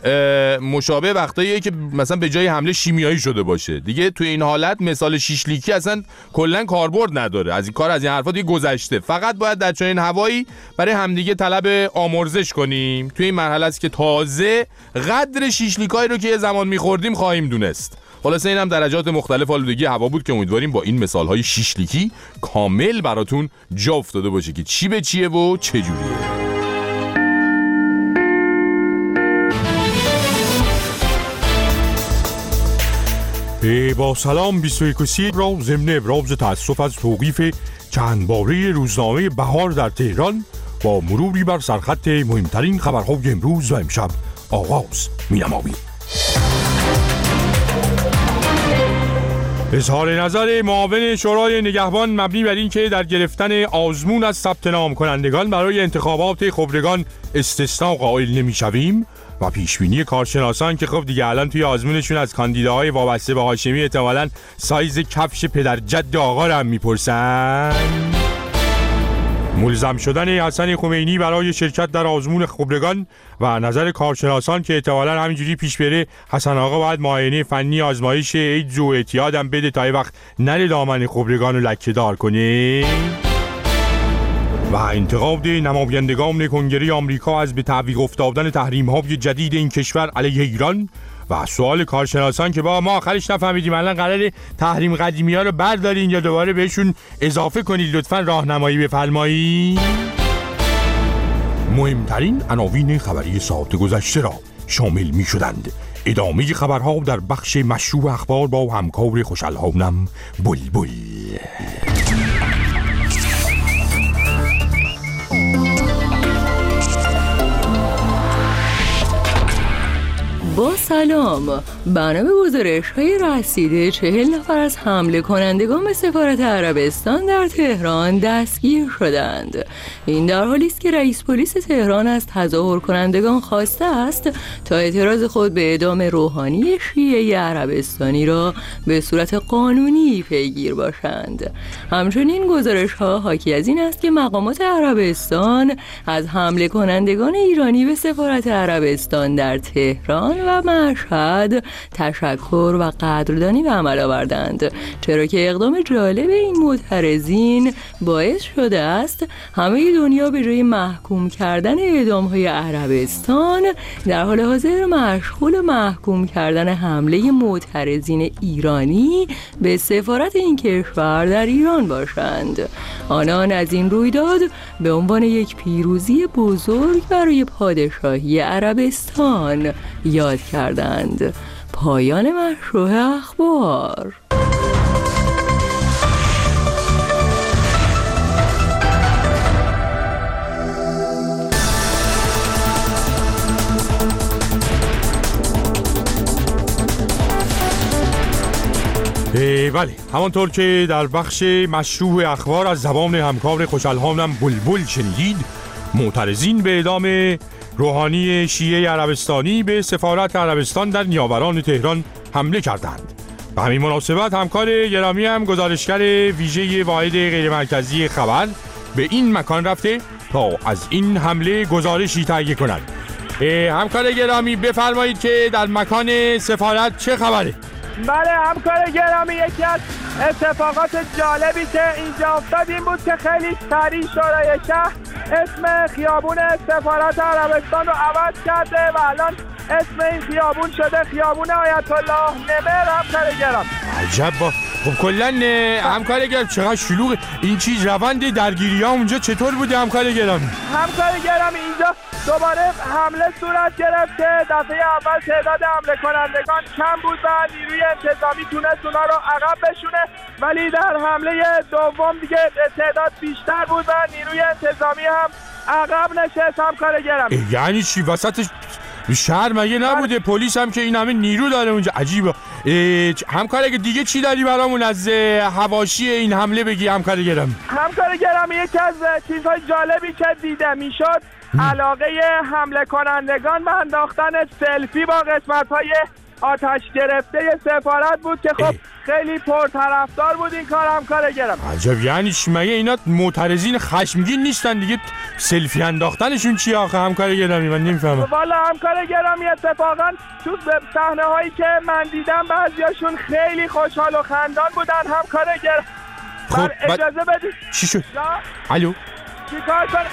مشابه وقتاییه که مثلا به جای حمله شیمیایی شده باشه دیگه. توی این حالت مثال شیشلیکی اصلا کلا کاربرد نداره. از این کار از این حرفا دیگه گذشته. فقط باید در چنین هوایی برای همدیگه طلب آمرزش کنیم. توی این مرحله است که تازه قدر شیشلیکایی رو که یه زمان می‌خوردیم خواهیم دونست. خلاصه اینم درجات مختلف آلودگی هوا بود که امیدواریم با این مثال‌های شیشلیکی کامل براتون جا افتاده باشه که چی به چیه و چه جوریه. با سلام بیست و یک سی را ضمن ابراز تأسف از توقیف چند باره روزنامه بهار در تهران با مروری بر سرخط مهمترین خبرهای امروز و امشب آغاز می‌نماییم. اظهار نظر معاون شورای نگهبان مبنی بر این که در گرفتن آزمون از ثبت نام کنندگان برای انتخابات خبرگان استثناء قائل نمی‌شویم و پیشبینی کارشناسان که خب دیگه الان توی آزمونشون از کاندیداهای وابسته به هاشمی احتمالاً سایز کفش پدر جد آقا رو هم میپرسن. ملزم شدن حسن خمینی برای شرکت در آزمون خبرگان و نظر کارشناسان که احتمالاً همینجوری پیش بره حسن آقا باید معاینه فنی آزمایش ایدز و اعتیاد هم بده تا یه وقت نره دامن خبرگان رو لکه دار کنه. و انتقاد نمایندگان کنگره آمریکا از به تعویق افتادن تحریم‌های جدید این کشور علیه ایران و سوال کارشناسان که با ما آخرش نفهمیدیم الان قراره تحریم قدیمی‌ها رو بردارین یا دوباره بهشون اضافه کنید، لطفاً راهنمایی بفرمایید. مهمترین عناوین خبری ساعت گذشته را شامل می‌شدند. ادامه خبرها در بخش مشروع اخبار با همکار خوش‌الحالم بلبل. با سلام. بنا به گزارش‌های رسیده چهل نفر از حمله کنندگان به سفارت عربستان در تهران دستگیر شدند. این در حالی است که رئیس پلیس تهران از تظاهر کنندگان خواسته است تا اعتراض خود به اعدام روحانی شیعه عربستانی را به صورت قانونی پیگیر باشند. همچنین گزارش‌ها حاکی از این است که مقامات عربستان از حمله کنندگان ایرانی به سفارت عربستان در تهران و مشهد تشکر و قدردانی به عمل آوردند، چرا که اقدام جالب این معترضین باعث شده است همه دنیا به جای محکوم کردن اعدام‌های عربستان در حال حاضر مشغول محکوم کردن حمله معترضین ایرانی به سفارت این کشور در ایران باشند. آنان از این رویداد به عنوان یک پیروزی بزرگ برای پادشاهی عربستان یاد کردند. پایان مشروع اخبار. بله، همانطور که در بخش مشروع اخبار از زبان همکار خوشالهامم بلبل شنیدید، معترضین به اعدام روحانی شیعه عربستانی به سفارت عربستان در نیاوران تهران حمله کردند. به همین مناسبت همکار گرامی هم گزارشگر ویژه واحد غیرمرکزی خبر به این مکان رفته تا از این حمله گزارشی تهیه کند. همکار گرامی بفرمایید که در مکان سفارت چه خبره؟ بله همکار گرامی، یکی از اتفاقات جالبی که اینجا افتاد این بود که خیلی سریع شورای شهر اسم خیابون سفارت عربستان رو عوض کرده و الان اسم این خیابون شده خیابون آیت الله نمر. همکار گرامی عجب. با خب کلن همکار گرامی چقدر شلوغه این چیز، روند درگیری ها اونجا چطور بوده همکار گرامی؟ همکار گرامی اینجا دوباره حمله صورت گرفت که دفعه اول تعداد حمله کنندگان کم بود و نیروی انتظامی تونست اونا رو عقب بشونه، ولی در حمله دوم دیگه تعداد بیشتر بود و نیروی انتظامی هم عقب نشست. همکار گرامی یعنی چی وسط شهر مگه نبوده؟ پلیس هم که این همه نیرو داره اونجا، عجیبه. همکار اگه دیگه چی داری برامون از حواشی این حمله بگی همکار گرامی؟ همکار گرامی یکی از چیزهای جالبی که دیده میشد علاقه حمله کنندگان به انداختن سلفی با قسمت‌های آتش گرفته سفارت بود که خب خیلی پرطرفدار بود این کار. همکار گرامی عجب، یعنی مگه اینا معترضین خشمگین نیستن دیگه سلفی انداختنشون چیه آخه همکار گرامی؟ من نمیفهمم. والا همکار گرامی اتفاقا تو صحنه هایی که من دیدم بعضیاشون خیلی خوشحال و خندان بودن. همکار گرامی خب اجازه بدید. چی شد؟ الو چیکار کنم؟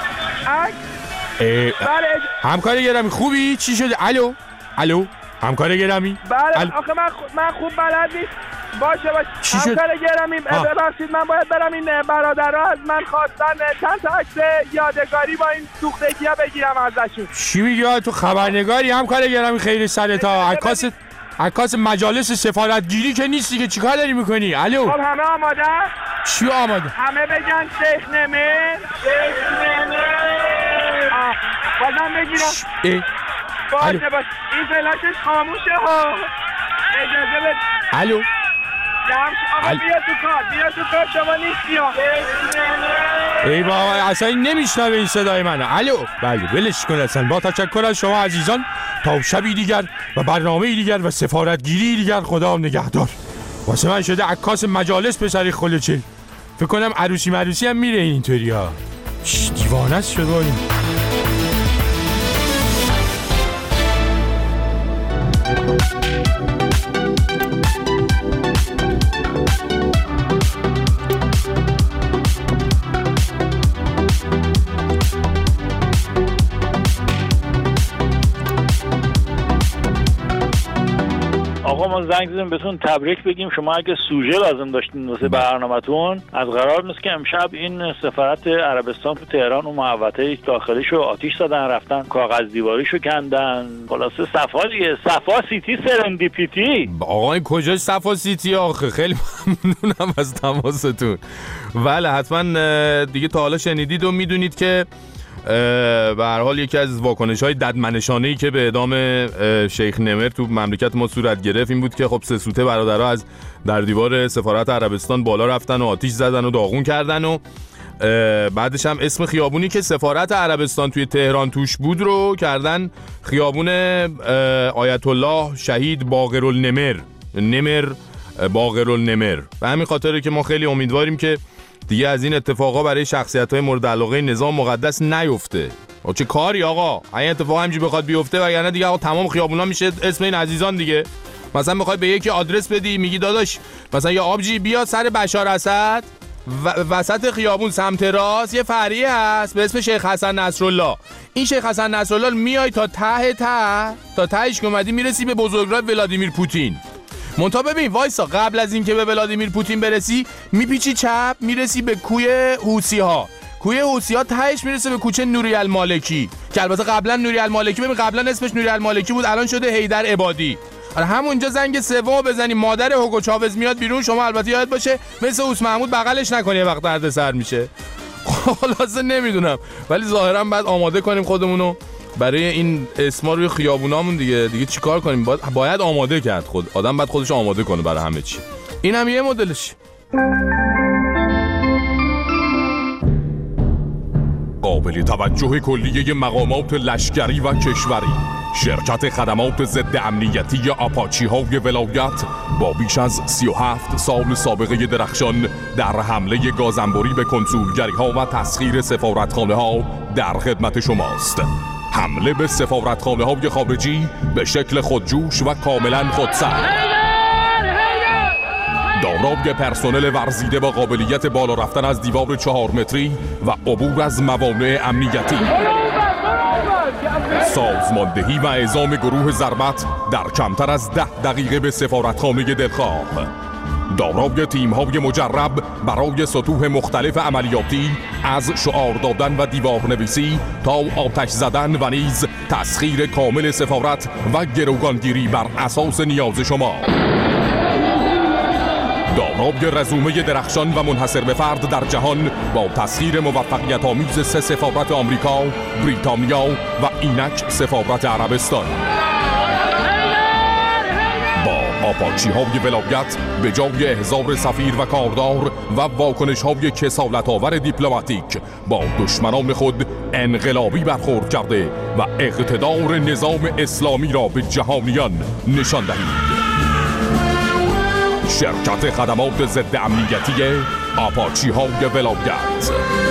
بله همکار گرامی خوبی؟ چی شده؟ الو الو همکار گرامی؟ بله ال... آخه من, خ... من خوب بلد نیست. باشه باشه همکار گرامی ببخشید من باید برم این برادرها از من خواستن چند تا عکس یادگاری با این سوختگی ها بگیرم ازشون. چی میگی تو خبرنگاری همکار گرامی؟ خیلی سر تا عکاس عکاس مجالس سفارتگیری که نیستی که چیکار داری میکنی؟ الو خب همه آماده؟ چی آماده؟ همه بگن شیخ نمر شیخ نمر بازم بگیرم باشه باشه این فلاشش خاموشه ها اجازه بده. الو آقا بیا تو کار بیا تو کار شما نیستی ها. ای بابا اصلا نمیشنوه این صدای منو. الو بله ولش کن اصلا. با تشکر از شما عزیزان تا شبی دیگر و برنامه دیگر و سفارتگیری دیگر خدا نگهدار. واسه من شده عکاس مجالس پسری خلوچه. فکر کنم عروسی مروسی هم میره اینطوری ها. دیوانه است شده این. آقا ما زنگ زدیم بهتون تبریک بگیم. شما اگه سوژه لازم داشتین واسه برنامه‌تون، از قرار نیست که امشب این سفارت عربستان تو تهران اون محوطه داخلیشو آتیش زدن، رفتن کاغذ دیواریشو کندن. خلاصه صفا دیگه، صفا سیتی سرندیپیتی. آقا این کجا صفا سیتی آخه؟ خیلی ممنونم از تماستون. بله حتما دیگه تا حالا شنیدید و میدونید که به هر حال یکی از واکنش‌های ددمنشانه‌ای که به اعدام شیخ نمر تو مملکت ما صورت گرفت این بود که خب سه سوته برادرها از در دیوار سفارت عربستان بالا رفتن و آتش زدن و داغون کردن و بعدش هم اسم خیابونی که سفارت عربستان توی تهران توش بود رو کردن خیابون آیت الله شهید باقرالنمر، نمر باقرالنمر. به همین خاطره که ما خیلی امیدواریم که دیگه از این اتفاقا برای شخصیت‌های مورد علاقه نظام مقدس نیفته. آ چه کاری آقا؟ این اتفاق همینجوری بخواد بیفته وگرنه دیگه آقا تمام خیابونا میشه اسم این عزیزان دیگه. مثلا بخوای به یکی آدرس بدی میگی داداش مثلا یا آبجی بیا سر بشار اسد و وسط خیابون سمت راست یه فرعی هست به اسم شیخ حسن نصرالله. این شیخ حسن نصرالله میای تا ته ته تا تهش که اومدی میرسی به بزرگراه ولادیمیر پوتین. منتها ببین وایسا قبل از این که به ولادیمیر پوتین برسی میپیچی چپ میرسی به کوی حوثی ها. کوی حوثی ها تهش میرسه به کوچه نوری المالکی که البته قبلا نوری المالکی ببین قبلا اسمش نوری المالکی بود الان شده حیدر عبادی. آره همونجا زنگ سومو بزنی مادر هوگو چاوز میاد بیرون شما البته یاد باشه مثل اوس محمود بغلش نکنی وقت درد سر میشه. خلاصه نمیدونم ولی ظاهرا بعد آماده کنیم خودمونو برای این اسما روی خیابونامون دیگه دیگه چیکار کنیم باید, باید آماده کرد خود آدم بعد خودش آماده کنه برای همه چی. این هم یه مدلش. قابل توجه کلیه مقامات لشکری و کشوری شرکت خدمات ضد امنیتی آپاچی های ولایت با بیش از سی و هفت سال سابقه درخشان در حمله گازنبوری به کنسولگری ها و تسخیر سفارتخانه ها در خدمت شماست. حمله به سفارتخانه های خارجی به شکل خودجوش و کاملا خودسر دارای پرسنل ورزیده با قابلیت بالا رفتن از دیوار چهار متری و عبور از موانع امنیتی، سازماندهی و اعزام گروه ضربت در کمتر از ده دقیقه به سفارتخانه دلخواه، دارای تیم‌های مجرب برای سطوح مختلف عملیاتی از شعار دادن و دیوارنویسی تا آتش زدن و نیز تسخیر کامل سفارت و گروگانگیری بر اساس نیاز شما، دارای رزومه درخشان و منحصر به فرد در جهان با تسخیر موفقیت آمیز سه سفارت آمریکا، بریتانیا و اینک سفارت عربستان. با آپاچی های ولایت به جای احضار سفیر و کاردار و واکنش های کسالت آور دیپلماتیک با دشمنان خود انقلابی برخورد کرده و اقتدار نظام اسلامی را به جهانیان نشان دهید. شرکت خدمات ضد امنیتی آپاچی های ولایت.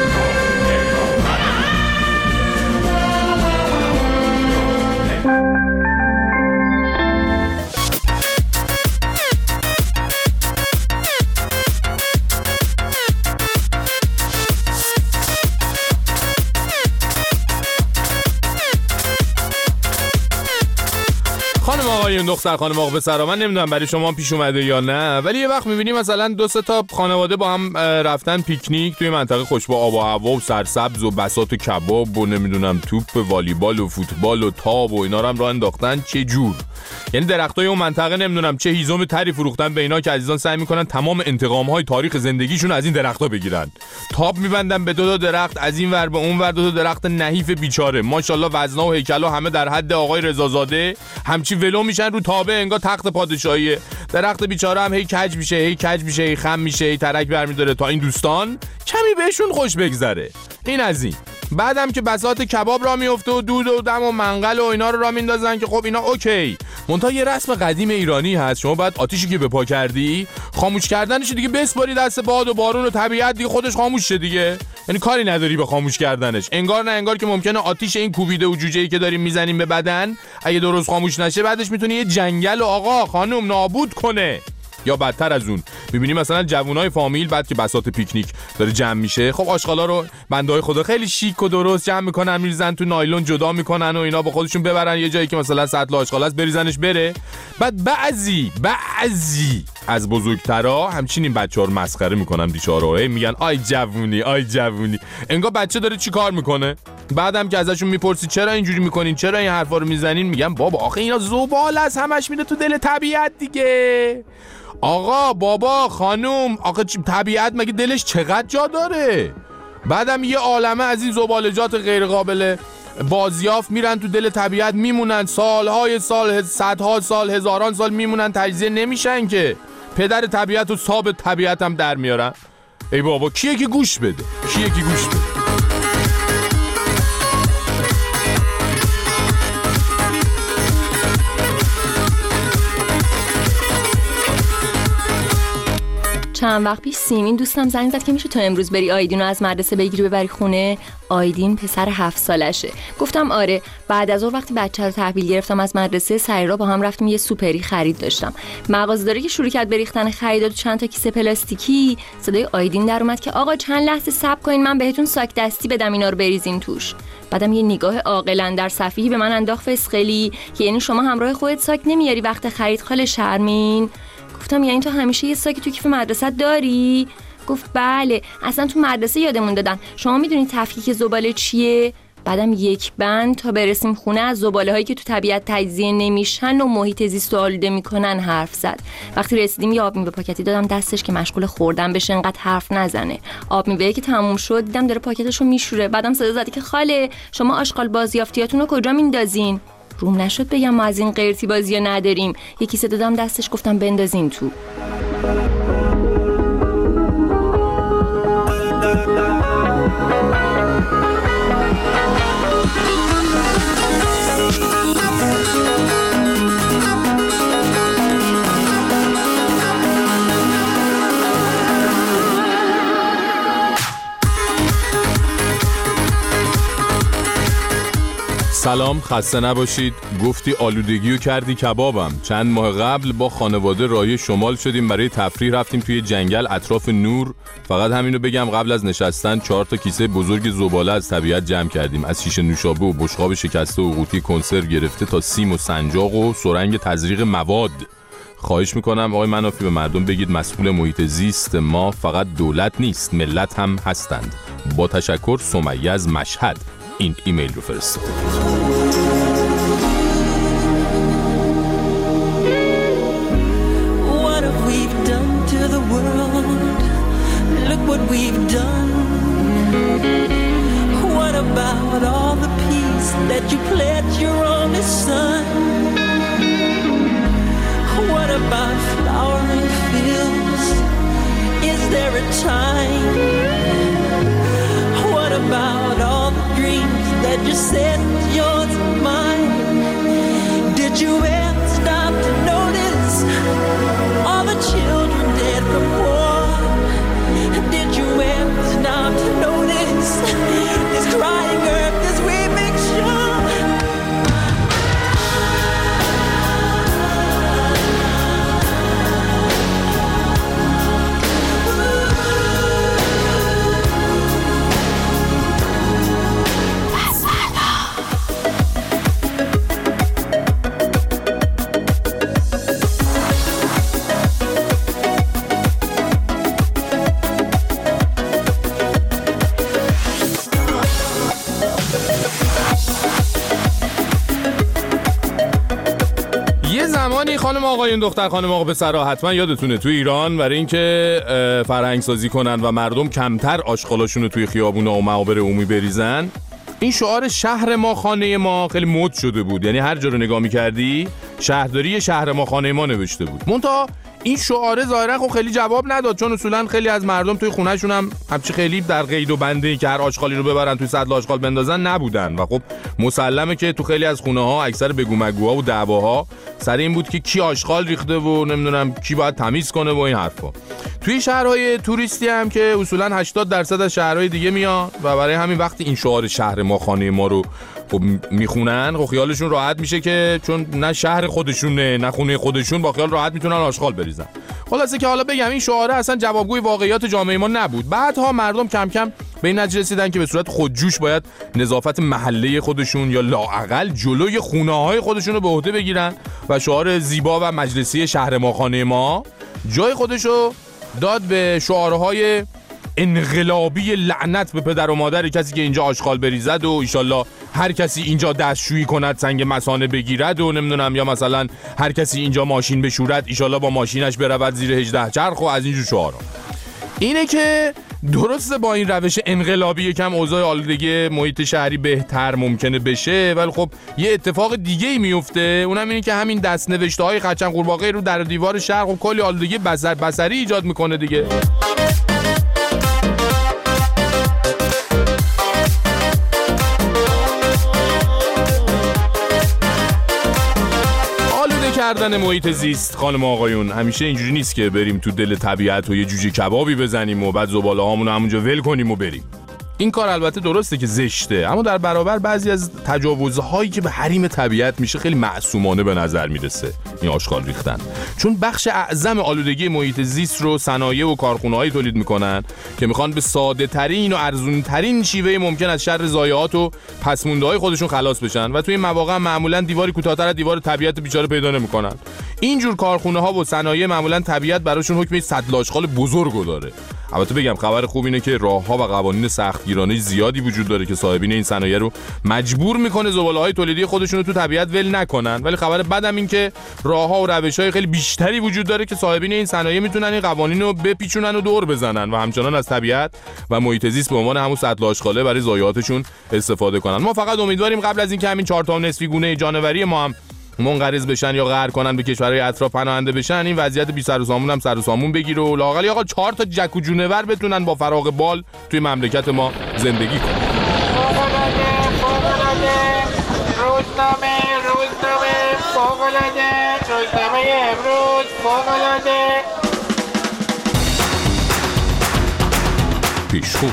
این دختر خانم آقا پسرا من نمیدونم برای شما پیش اومده یا نه ولی یه وقت میبینیم مثلا دو سه تا خانواده با هم رفتن پیکنیک توی منطقه خوش با آب و هوا و سرسبز و بساط کباب و نمیدونم توپ والیبال و فوتبال و تاب و اینا رو هم راه انداختن. چه جور یعنی درختای اون منطقه نمیدونم چه هیزم تری فروختن به اینا که عزیزان سعی میکنن تمام انتقام‌های تاریخ زندگیشون از این درختا بگیرن. تاب میبندن به دو تا درخت از این ور به اون ور، دو تا درخت نحیف بیچاره ماشاءالله وزنا و هیکلا همه در حد آقای رضازاده همچی ولو میشن رو تابه انگار تخت پادشاهیه. درخت بیچاره هم هی کج میشه هی کج میشه هی خم میشه هی ترک برمیداره تا این دوستان کمی بهشون خوش بگذره. این از این. بعدم که بساط کباب را میفته و دود و دم و منقل و اینا رو را میندازن که خب اینا اوکی. منتها یه رسم قدیم ایرانی هست شما بعد آتیشی که بپا کردی خاموش کردنش دیگه بسپاری دست باد و بارون و طبیعت دیگه خودش خاموش شه دیگه. یعنی کاری نداری به خاموش کردنش. انگار نه انگار که ممکنه آتیش این کوبیده و جوجه‌ای که داریم میزنیم به بدن اگه درست خاموش نشه بعدش میتونه یه جنگل و آقا خانم نابود کنه. یا بدتر از اون می‌بینی مثلا جوونای فامیل بعد که بساط پیکنیک داره جمع میشه خب آشغالا رو بنده‌های خدا خیلی شیک و درست جمع میکنن میریزن تو نایلون جدا میکنن و اینا با خودشون ببرن یه جایی که مثلا سطل آشغال است بریزنش بره. بعد بعضی بعضی از بزرگترا همچین این بچه‌ها رو مسخره میکنن بیچاره‌ها میگن آی جوونی آی جوونی انگار بچه داره چی کار میکنه. بعدم که ازشون میپرسی چرا اینجوری میکنین چرا این حرفا رو میزنین میگن بابا آخه اینا زباله است همش میره تو دل طبیعت دیگه. آقا بابا خانوم آقا طبیعت مگه دلش چقدر جا داره؟ بعدم یه عالمه از این زبالجات غیر قابل بازیافت میرن تو دل طبیعت میمونن، سالهای سال، صدها سال، هزاران سال میمونن، تجزیه نمیشن که پدر طبیعت و صاحب طبیعت هم در میارن. ای بابا کیه که گوش بده؟ کیه که گوش بده؟ چند وقت پیش سیمین دوستم زنگ زد که میشه تو امروز بری آیدین رو از مدرسه بگیری ببری خونه. آیدین پسر هفت سالشه. گفتم آره. بعد از اون وقتی بچه رو تحویل گرفتم از مدرسه، سریرا با هم رفتیم یه سوپری خرید داشتم. مغازه‌داری که شروع کرد بریختن خریدات و چند تا کیسه پلاستیکی، صدای آیدین در اومد که آقا چند لحظه صبر کنین من بهتون ساک دستی بدم اینا رو بریزین توش. بعدم یه نگاه عاقلانه در صفیحی به من انداخت فسخلی که یعنی شما همراه خودت ساک نمیاری وقت خرید خاله شرمین؟ گفتم یعنی تو همیشه یه ساکی تو کیف مدرسه داری؟ گفت بله، اصلا تو مدرسه یادمون دادن. شما میدونید تفکیک زباله چیه؟ بعدم یک بند تا برسیم خونه از زباله هایی که تو طبیعت تجزیه نمیشن و محیط زیست رو آلوده میکنن حرف زد. وقتی رسیدیم یه آب میوه پاکتی دادم دستش که مشغول خوردن بشه انقدر حرف نزنه. آب میوه که تموم شد دیدم داره پاکتشو میشوره. بعدم صدا زد که خاله شما آشغال بازیافتیاتون رو کجا میندازین؟ روم نشد بگم ما از این قرتی بازی ها نداریم. یکی سه دادم دستش گفتم بندازین تو. سلام، خسته نباشید. گفتی آلودگیو کردی کبابم. چند ماه قبل با خانواده راه شمال شدیم برای تفریح، رفتیم توی جنگل اطراف نور. فقط همینو بگم قبل از نشستن چهار تا کیسه بزرگ زباله از طبیعت جمع کردیم، از شیشه نوشابه و بشقاب شکسته و قوطی کنسرو گرفته تا سیم و سنجاق و سرنگ تزریق مواد. خواهش میکنم آقای منافی به مردم بگید مسئول محیط زیست ما فقط دولت نیست، ملت هم هستند. با تشکر، سمیه از مشهد این ایمیل رو فرستاد. What have we done to the world? Look what we've done. What about all the peace that you pledged your only son? What about flowering fields? Is there a time? What about all the dreams that you said was yours and mine? Did you ever stop to notice all the children dead from war? Did you ever stop to notice this crying earth as we make sure? خانم آقایون، دختر خانم آقا پسرها، حتما یادتونه توی ایران برای اینکه فرهنگ سازی کنن و مردم کمتر آشغالاشون رو توی خیابونا و مقابر عمومی بریزن، این شعار شهر ما خانه ما خیلی مد شده بود. یعنی هر جا رو نگاه می‌کردی شهرداری شهر ما خانه ما نوشته بود. منتها این شعار ظاهرا خب خیلی جواب نداد، چون اصولا خیلی از مردم توی خونه‌شون هم همچی خیلی در قید و بنده‌ای که هر آشغالی رو ببرن توی سطل آشغال بندازن نبودن و خب مسلمه که تو خیلی از خونه‌ها اکثر بگو مگوها و دعواها سر این بود که کی آشغال ریخته و نمیدونم کی باید تمیز کنه و این حرفا. توی شهرهای توریستی هم که اصولا هشتاد درصد از شهرهای دیگه میان و برای همین وقتی این شعار شهر ما خانه ما رو خب میخونن، خب خیالشون راحت میشه که چون نه شهر خودشونه نه خونه خودشون، با خیال راحت میتونن آشغال بریزن. خلاصه که حالا بگم این شعاره اصلا جوابگوی واقعیات جامعه ما نبود. بعدها مردم کم کم به این نتیجه رسیدن که به صورت خودجوش باید نظافت محله خودشون یا لااقل جلوی خونه‌های خودشون رو به عهده بگیرن و شعار زیبا و مجلسی شهر ما خانه ما جای خودشو داد به شعارهای انقلابی لعنت به پدر و مادر کسی که اینجا آشغال بریزد و ایشالله هر کسی اینجا دستشویی کند سنگ مثانه بگیرد و نمیدونم، یا مثلا هر کسی اینجا ماشین بشورد ایشالله با ماشینش برود زیر هجده چرخ و از اینجور شعارها. اینه که درسته با این روش انقلابی یکم اوضاع آلودگی محیط شهری بهتر ممکنه بشه، ولی خب یه اتفاق دیگه ای میفته، اونم اینه که همین دست‌نوشته های خچن قورباغه رو در دیوار شهر خب کلی آلودگی بصر بصری ایجاد میکنه دیگه. کردن محیط زیست خانم آقایون همیشه اینجوری نیست که بریم تو دل طبیعت و یه جوجه کبابی بزنیم و بعد زباله هامون رو همونجا ول کنیم و بریم. این کار البته درسته که زشته، اما در برابر بعضی از تجاوزهایی که به حریم طبیعت میشه خیلی معصومانه به نظر میرسه این آشغال ریختن، چون بخش اعظم آلودگی محیط زیست رو صنایع و کارخونه‌هایی تولید میکنن که میخوان به ساده ترین و ارزون ترین شیوه ممکن از شر ضایعات و پسمونده‌های خودشون خلاص بشن و توی این مواقع معمولا دیواری کوتاه‌تر از دیوار طبیعت بیچاره پیدا نمیکنن. اینجور کارخونه‌ها و صنایع معمولا طبیعت براشون حکم سطل آشغال بزرگو داره. البته بگم خبر خوب اینه که راه‌ها و قوانین سختگیرانه زیادی وجود داره که صاحبین این صنایع رو مجبور میکنه زباله‌های تولیدی خودشون رو تو طبیعت ول نکنن، ولی خبر بدم این که راه‌ها و روش‌های خیلی بیشتری وجود داره که صاحبین این صنایع میتونن این قوانین رو بپیچونن و دور بزنن و همچنان از طبیعت و محیط زیست به عنوان همون سطل آشغاله برای ضایعاتشون استفاده کنن. ما فقط امیدواریم قبل از اینکه همین چهار تا نصفی گونه جانوری ما هم منقرض بشن یا غرق کنن به کشورهای اطراف پناهنده بشن، این وضعیت بی سر و سامون هم سر و سامون بگیره و لااقل آقا چهار تا جک و جونور بتونن با فراغ بال توی مملکت ما زندگی کنن. فوق‌العاده فوق‌العاده روزنامه روزنامه فوق‌العاده روزنامه امروز فوق‌العاده پیشخون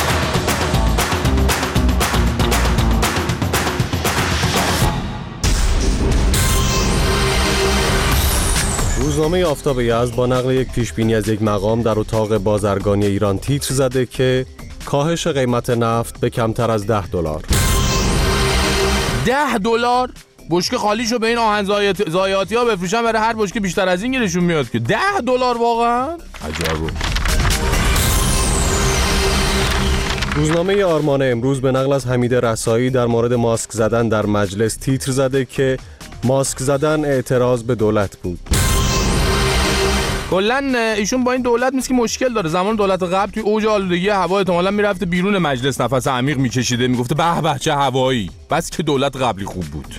روزنامه آفتاب یزد با نقل یک پیشبینی از یک مقام در اتاق بازرگانی ایران تیتر زده که کاهش قیمت نفت به کمتر از ده دلار. ده دلار؟ بشکه خالیشو به این آهن ضایعاتی ها بفروشن برای هر بشکه بیشتر از این گیرشون میاد که ده دلار واقعا؟ عجبه. روزنامه آرمان امروز به نقل از حمید رسایی در مورد ماسک زدن در مجلس تیتر زده که ماسک زدن اعتراض به دولت بود. کلن ایشون با این دولت میسه که مشکل داره. زمان دولت قبل توی اوج آلودگی هوا احتمالاً میرفته بیرون مجلس نفس عمیق میکشیده میگفته به به چه هوایی، بس که دولت قبلی خوب بود.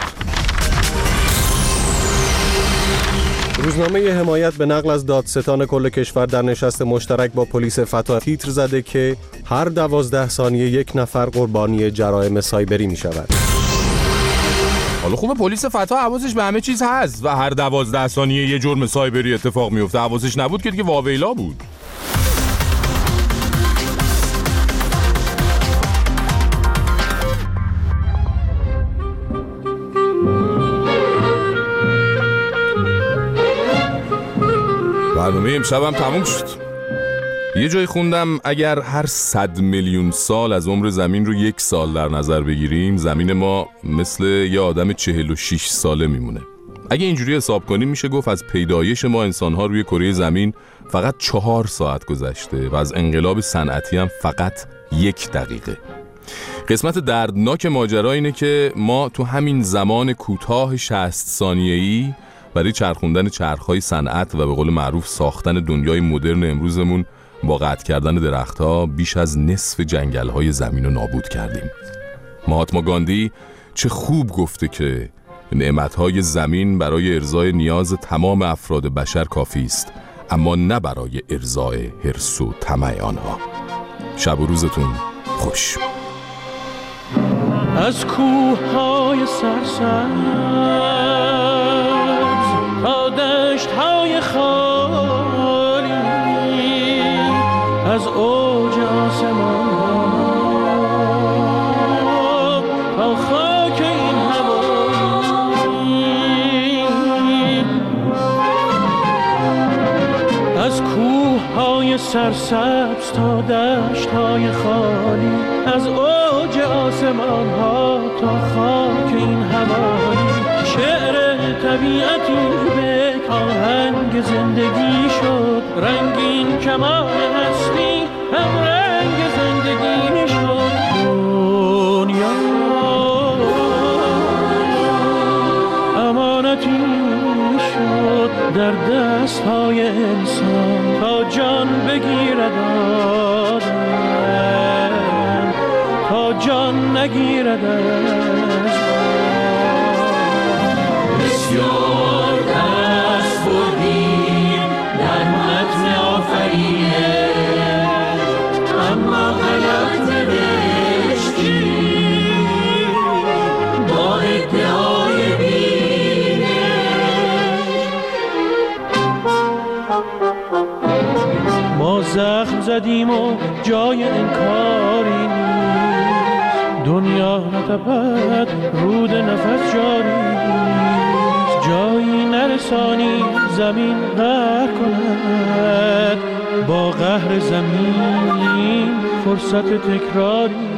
روزنامه حمایت به نقل از دادستان کل کشور در نشست مشترک با پلیس فتا تیتر زده که هر دوازده ثانیه یک نفر قربانی جرایم سایبری میشود. حالا خوبه پلیس فتا حواسش به همه چیز هست و هر دوازده ثانیه یه جرم سایبری اتفاق میفته. حواسش نبود که دیگه واویلا بود. برنامه امشبم تموم شد. یه جای خوندم اگر هر صد میلیون سال از عمر زمین رو یک سال در نظر بگیریم، زمین ما مثل یه آدم چهل و شش ساله میمونه. اگه اینجوری حساب کنیم میشه گفت از پیدایش ما انسان‌ها روی کره زمین فقط چهار ساعت گذشته و از انقلاب صنعتی هم فقط یک دقیقه. قسمت دردناک ماجرا اینه که ما تو همین زمان کوتاه شصت ثانیه‌ای برای چرخوندن چرخ‌های صنعت و به قول معروف ساختن دنیای مدرن امروزمون با قطع کردن درخت‌ها بیش از نصف جنگل‌های زمین رو نابود کردیم. مهاتما گاندی چه خوب گفته که نعمت‌های زمین برای ارضای نیاز تمام افراد بشر کافی است، اما نه برای ارضای حرص و طمع آنها. شب و روزتون خوش. از کوه‌های سرسبز تا دشت‌های خالی، از اوج آسمان تا خاک این هوایی، از کوه‌های سرسبز تا دشت‌های خالی، از اوج آسمان ها تا خاک این هوایی. شعر طبیعتی به آهنگ زندگی شد، رنگین کمان هستی هم رنگ زندگی شد. دنیا امانتی شد. در دست های انسان تا جان بگیرد آدم، تا جان نگیرد از بسیار دست بردیم در متن آفرینش، اما غلط نوشتیم با ادعای بینش. ما زخم زدیم و جای انکاری نیست، دنیا نتپد رود نفس جاری، جایی نرسانی زمین قهر کند، با قهر زمین فرصت تکراری.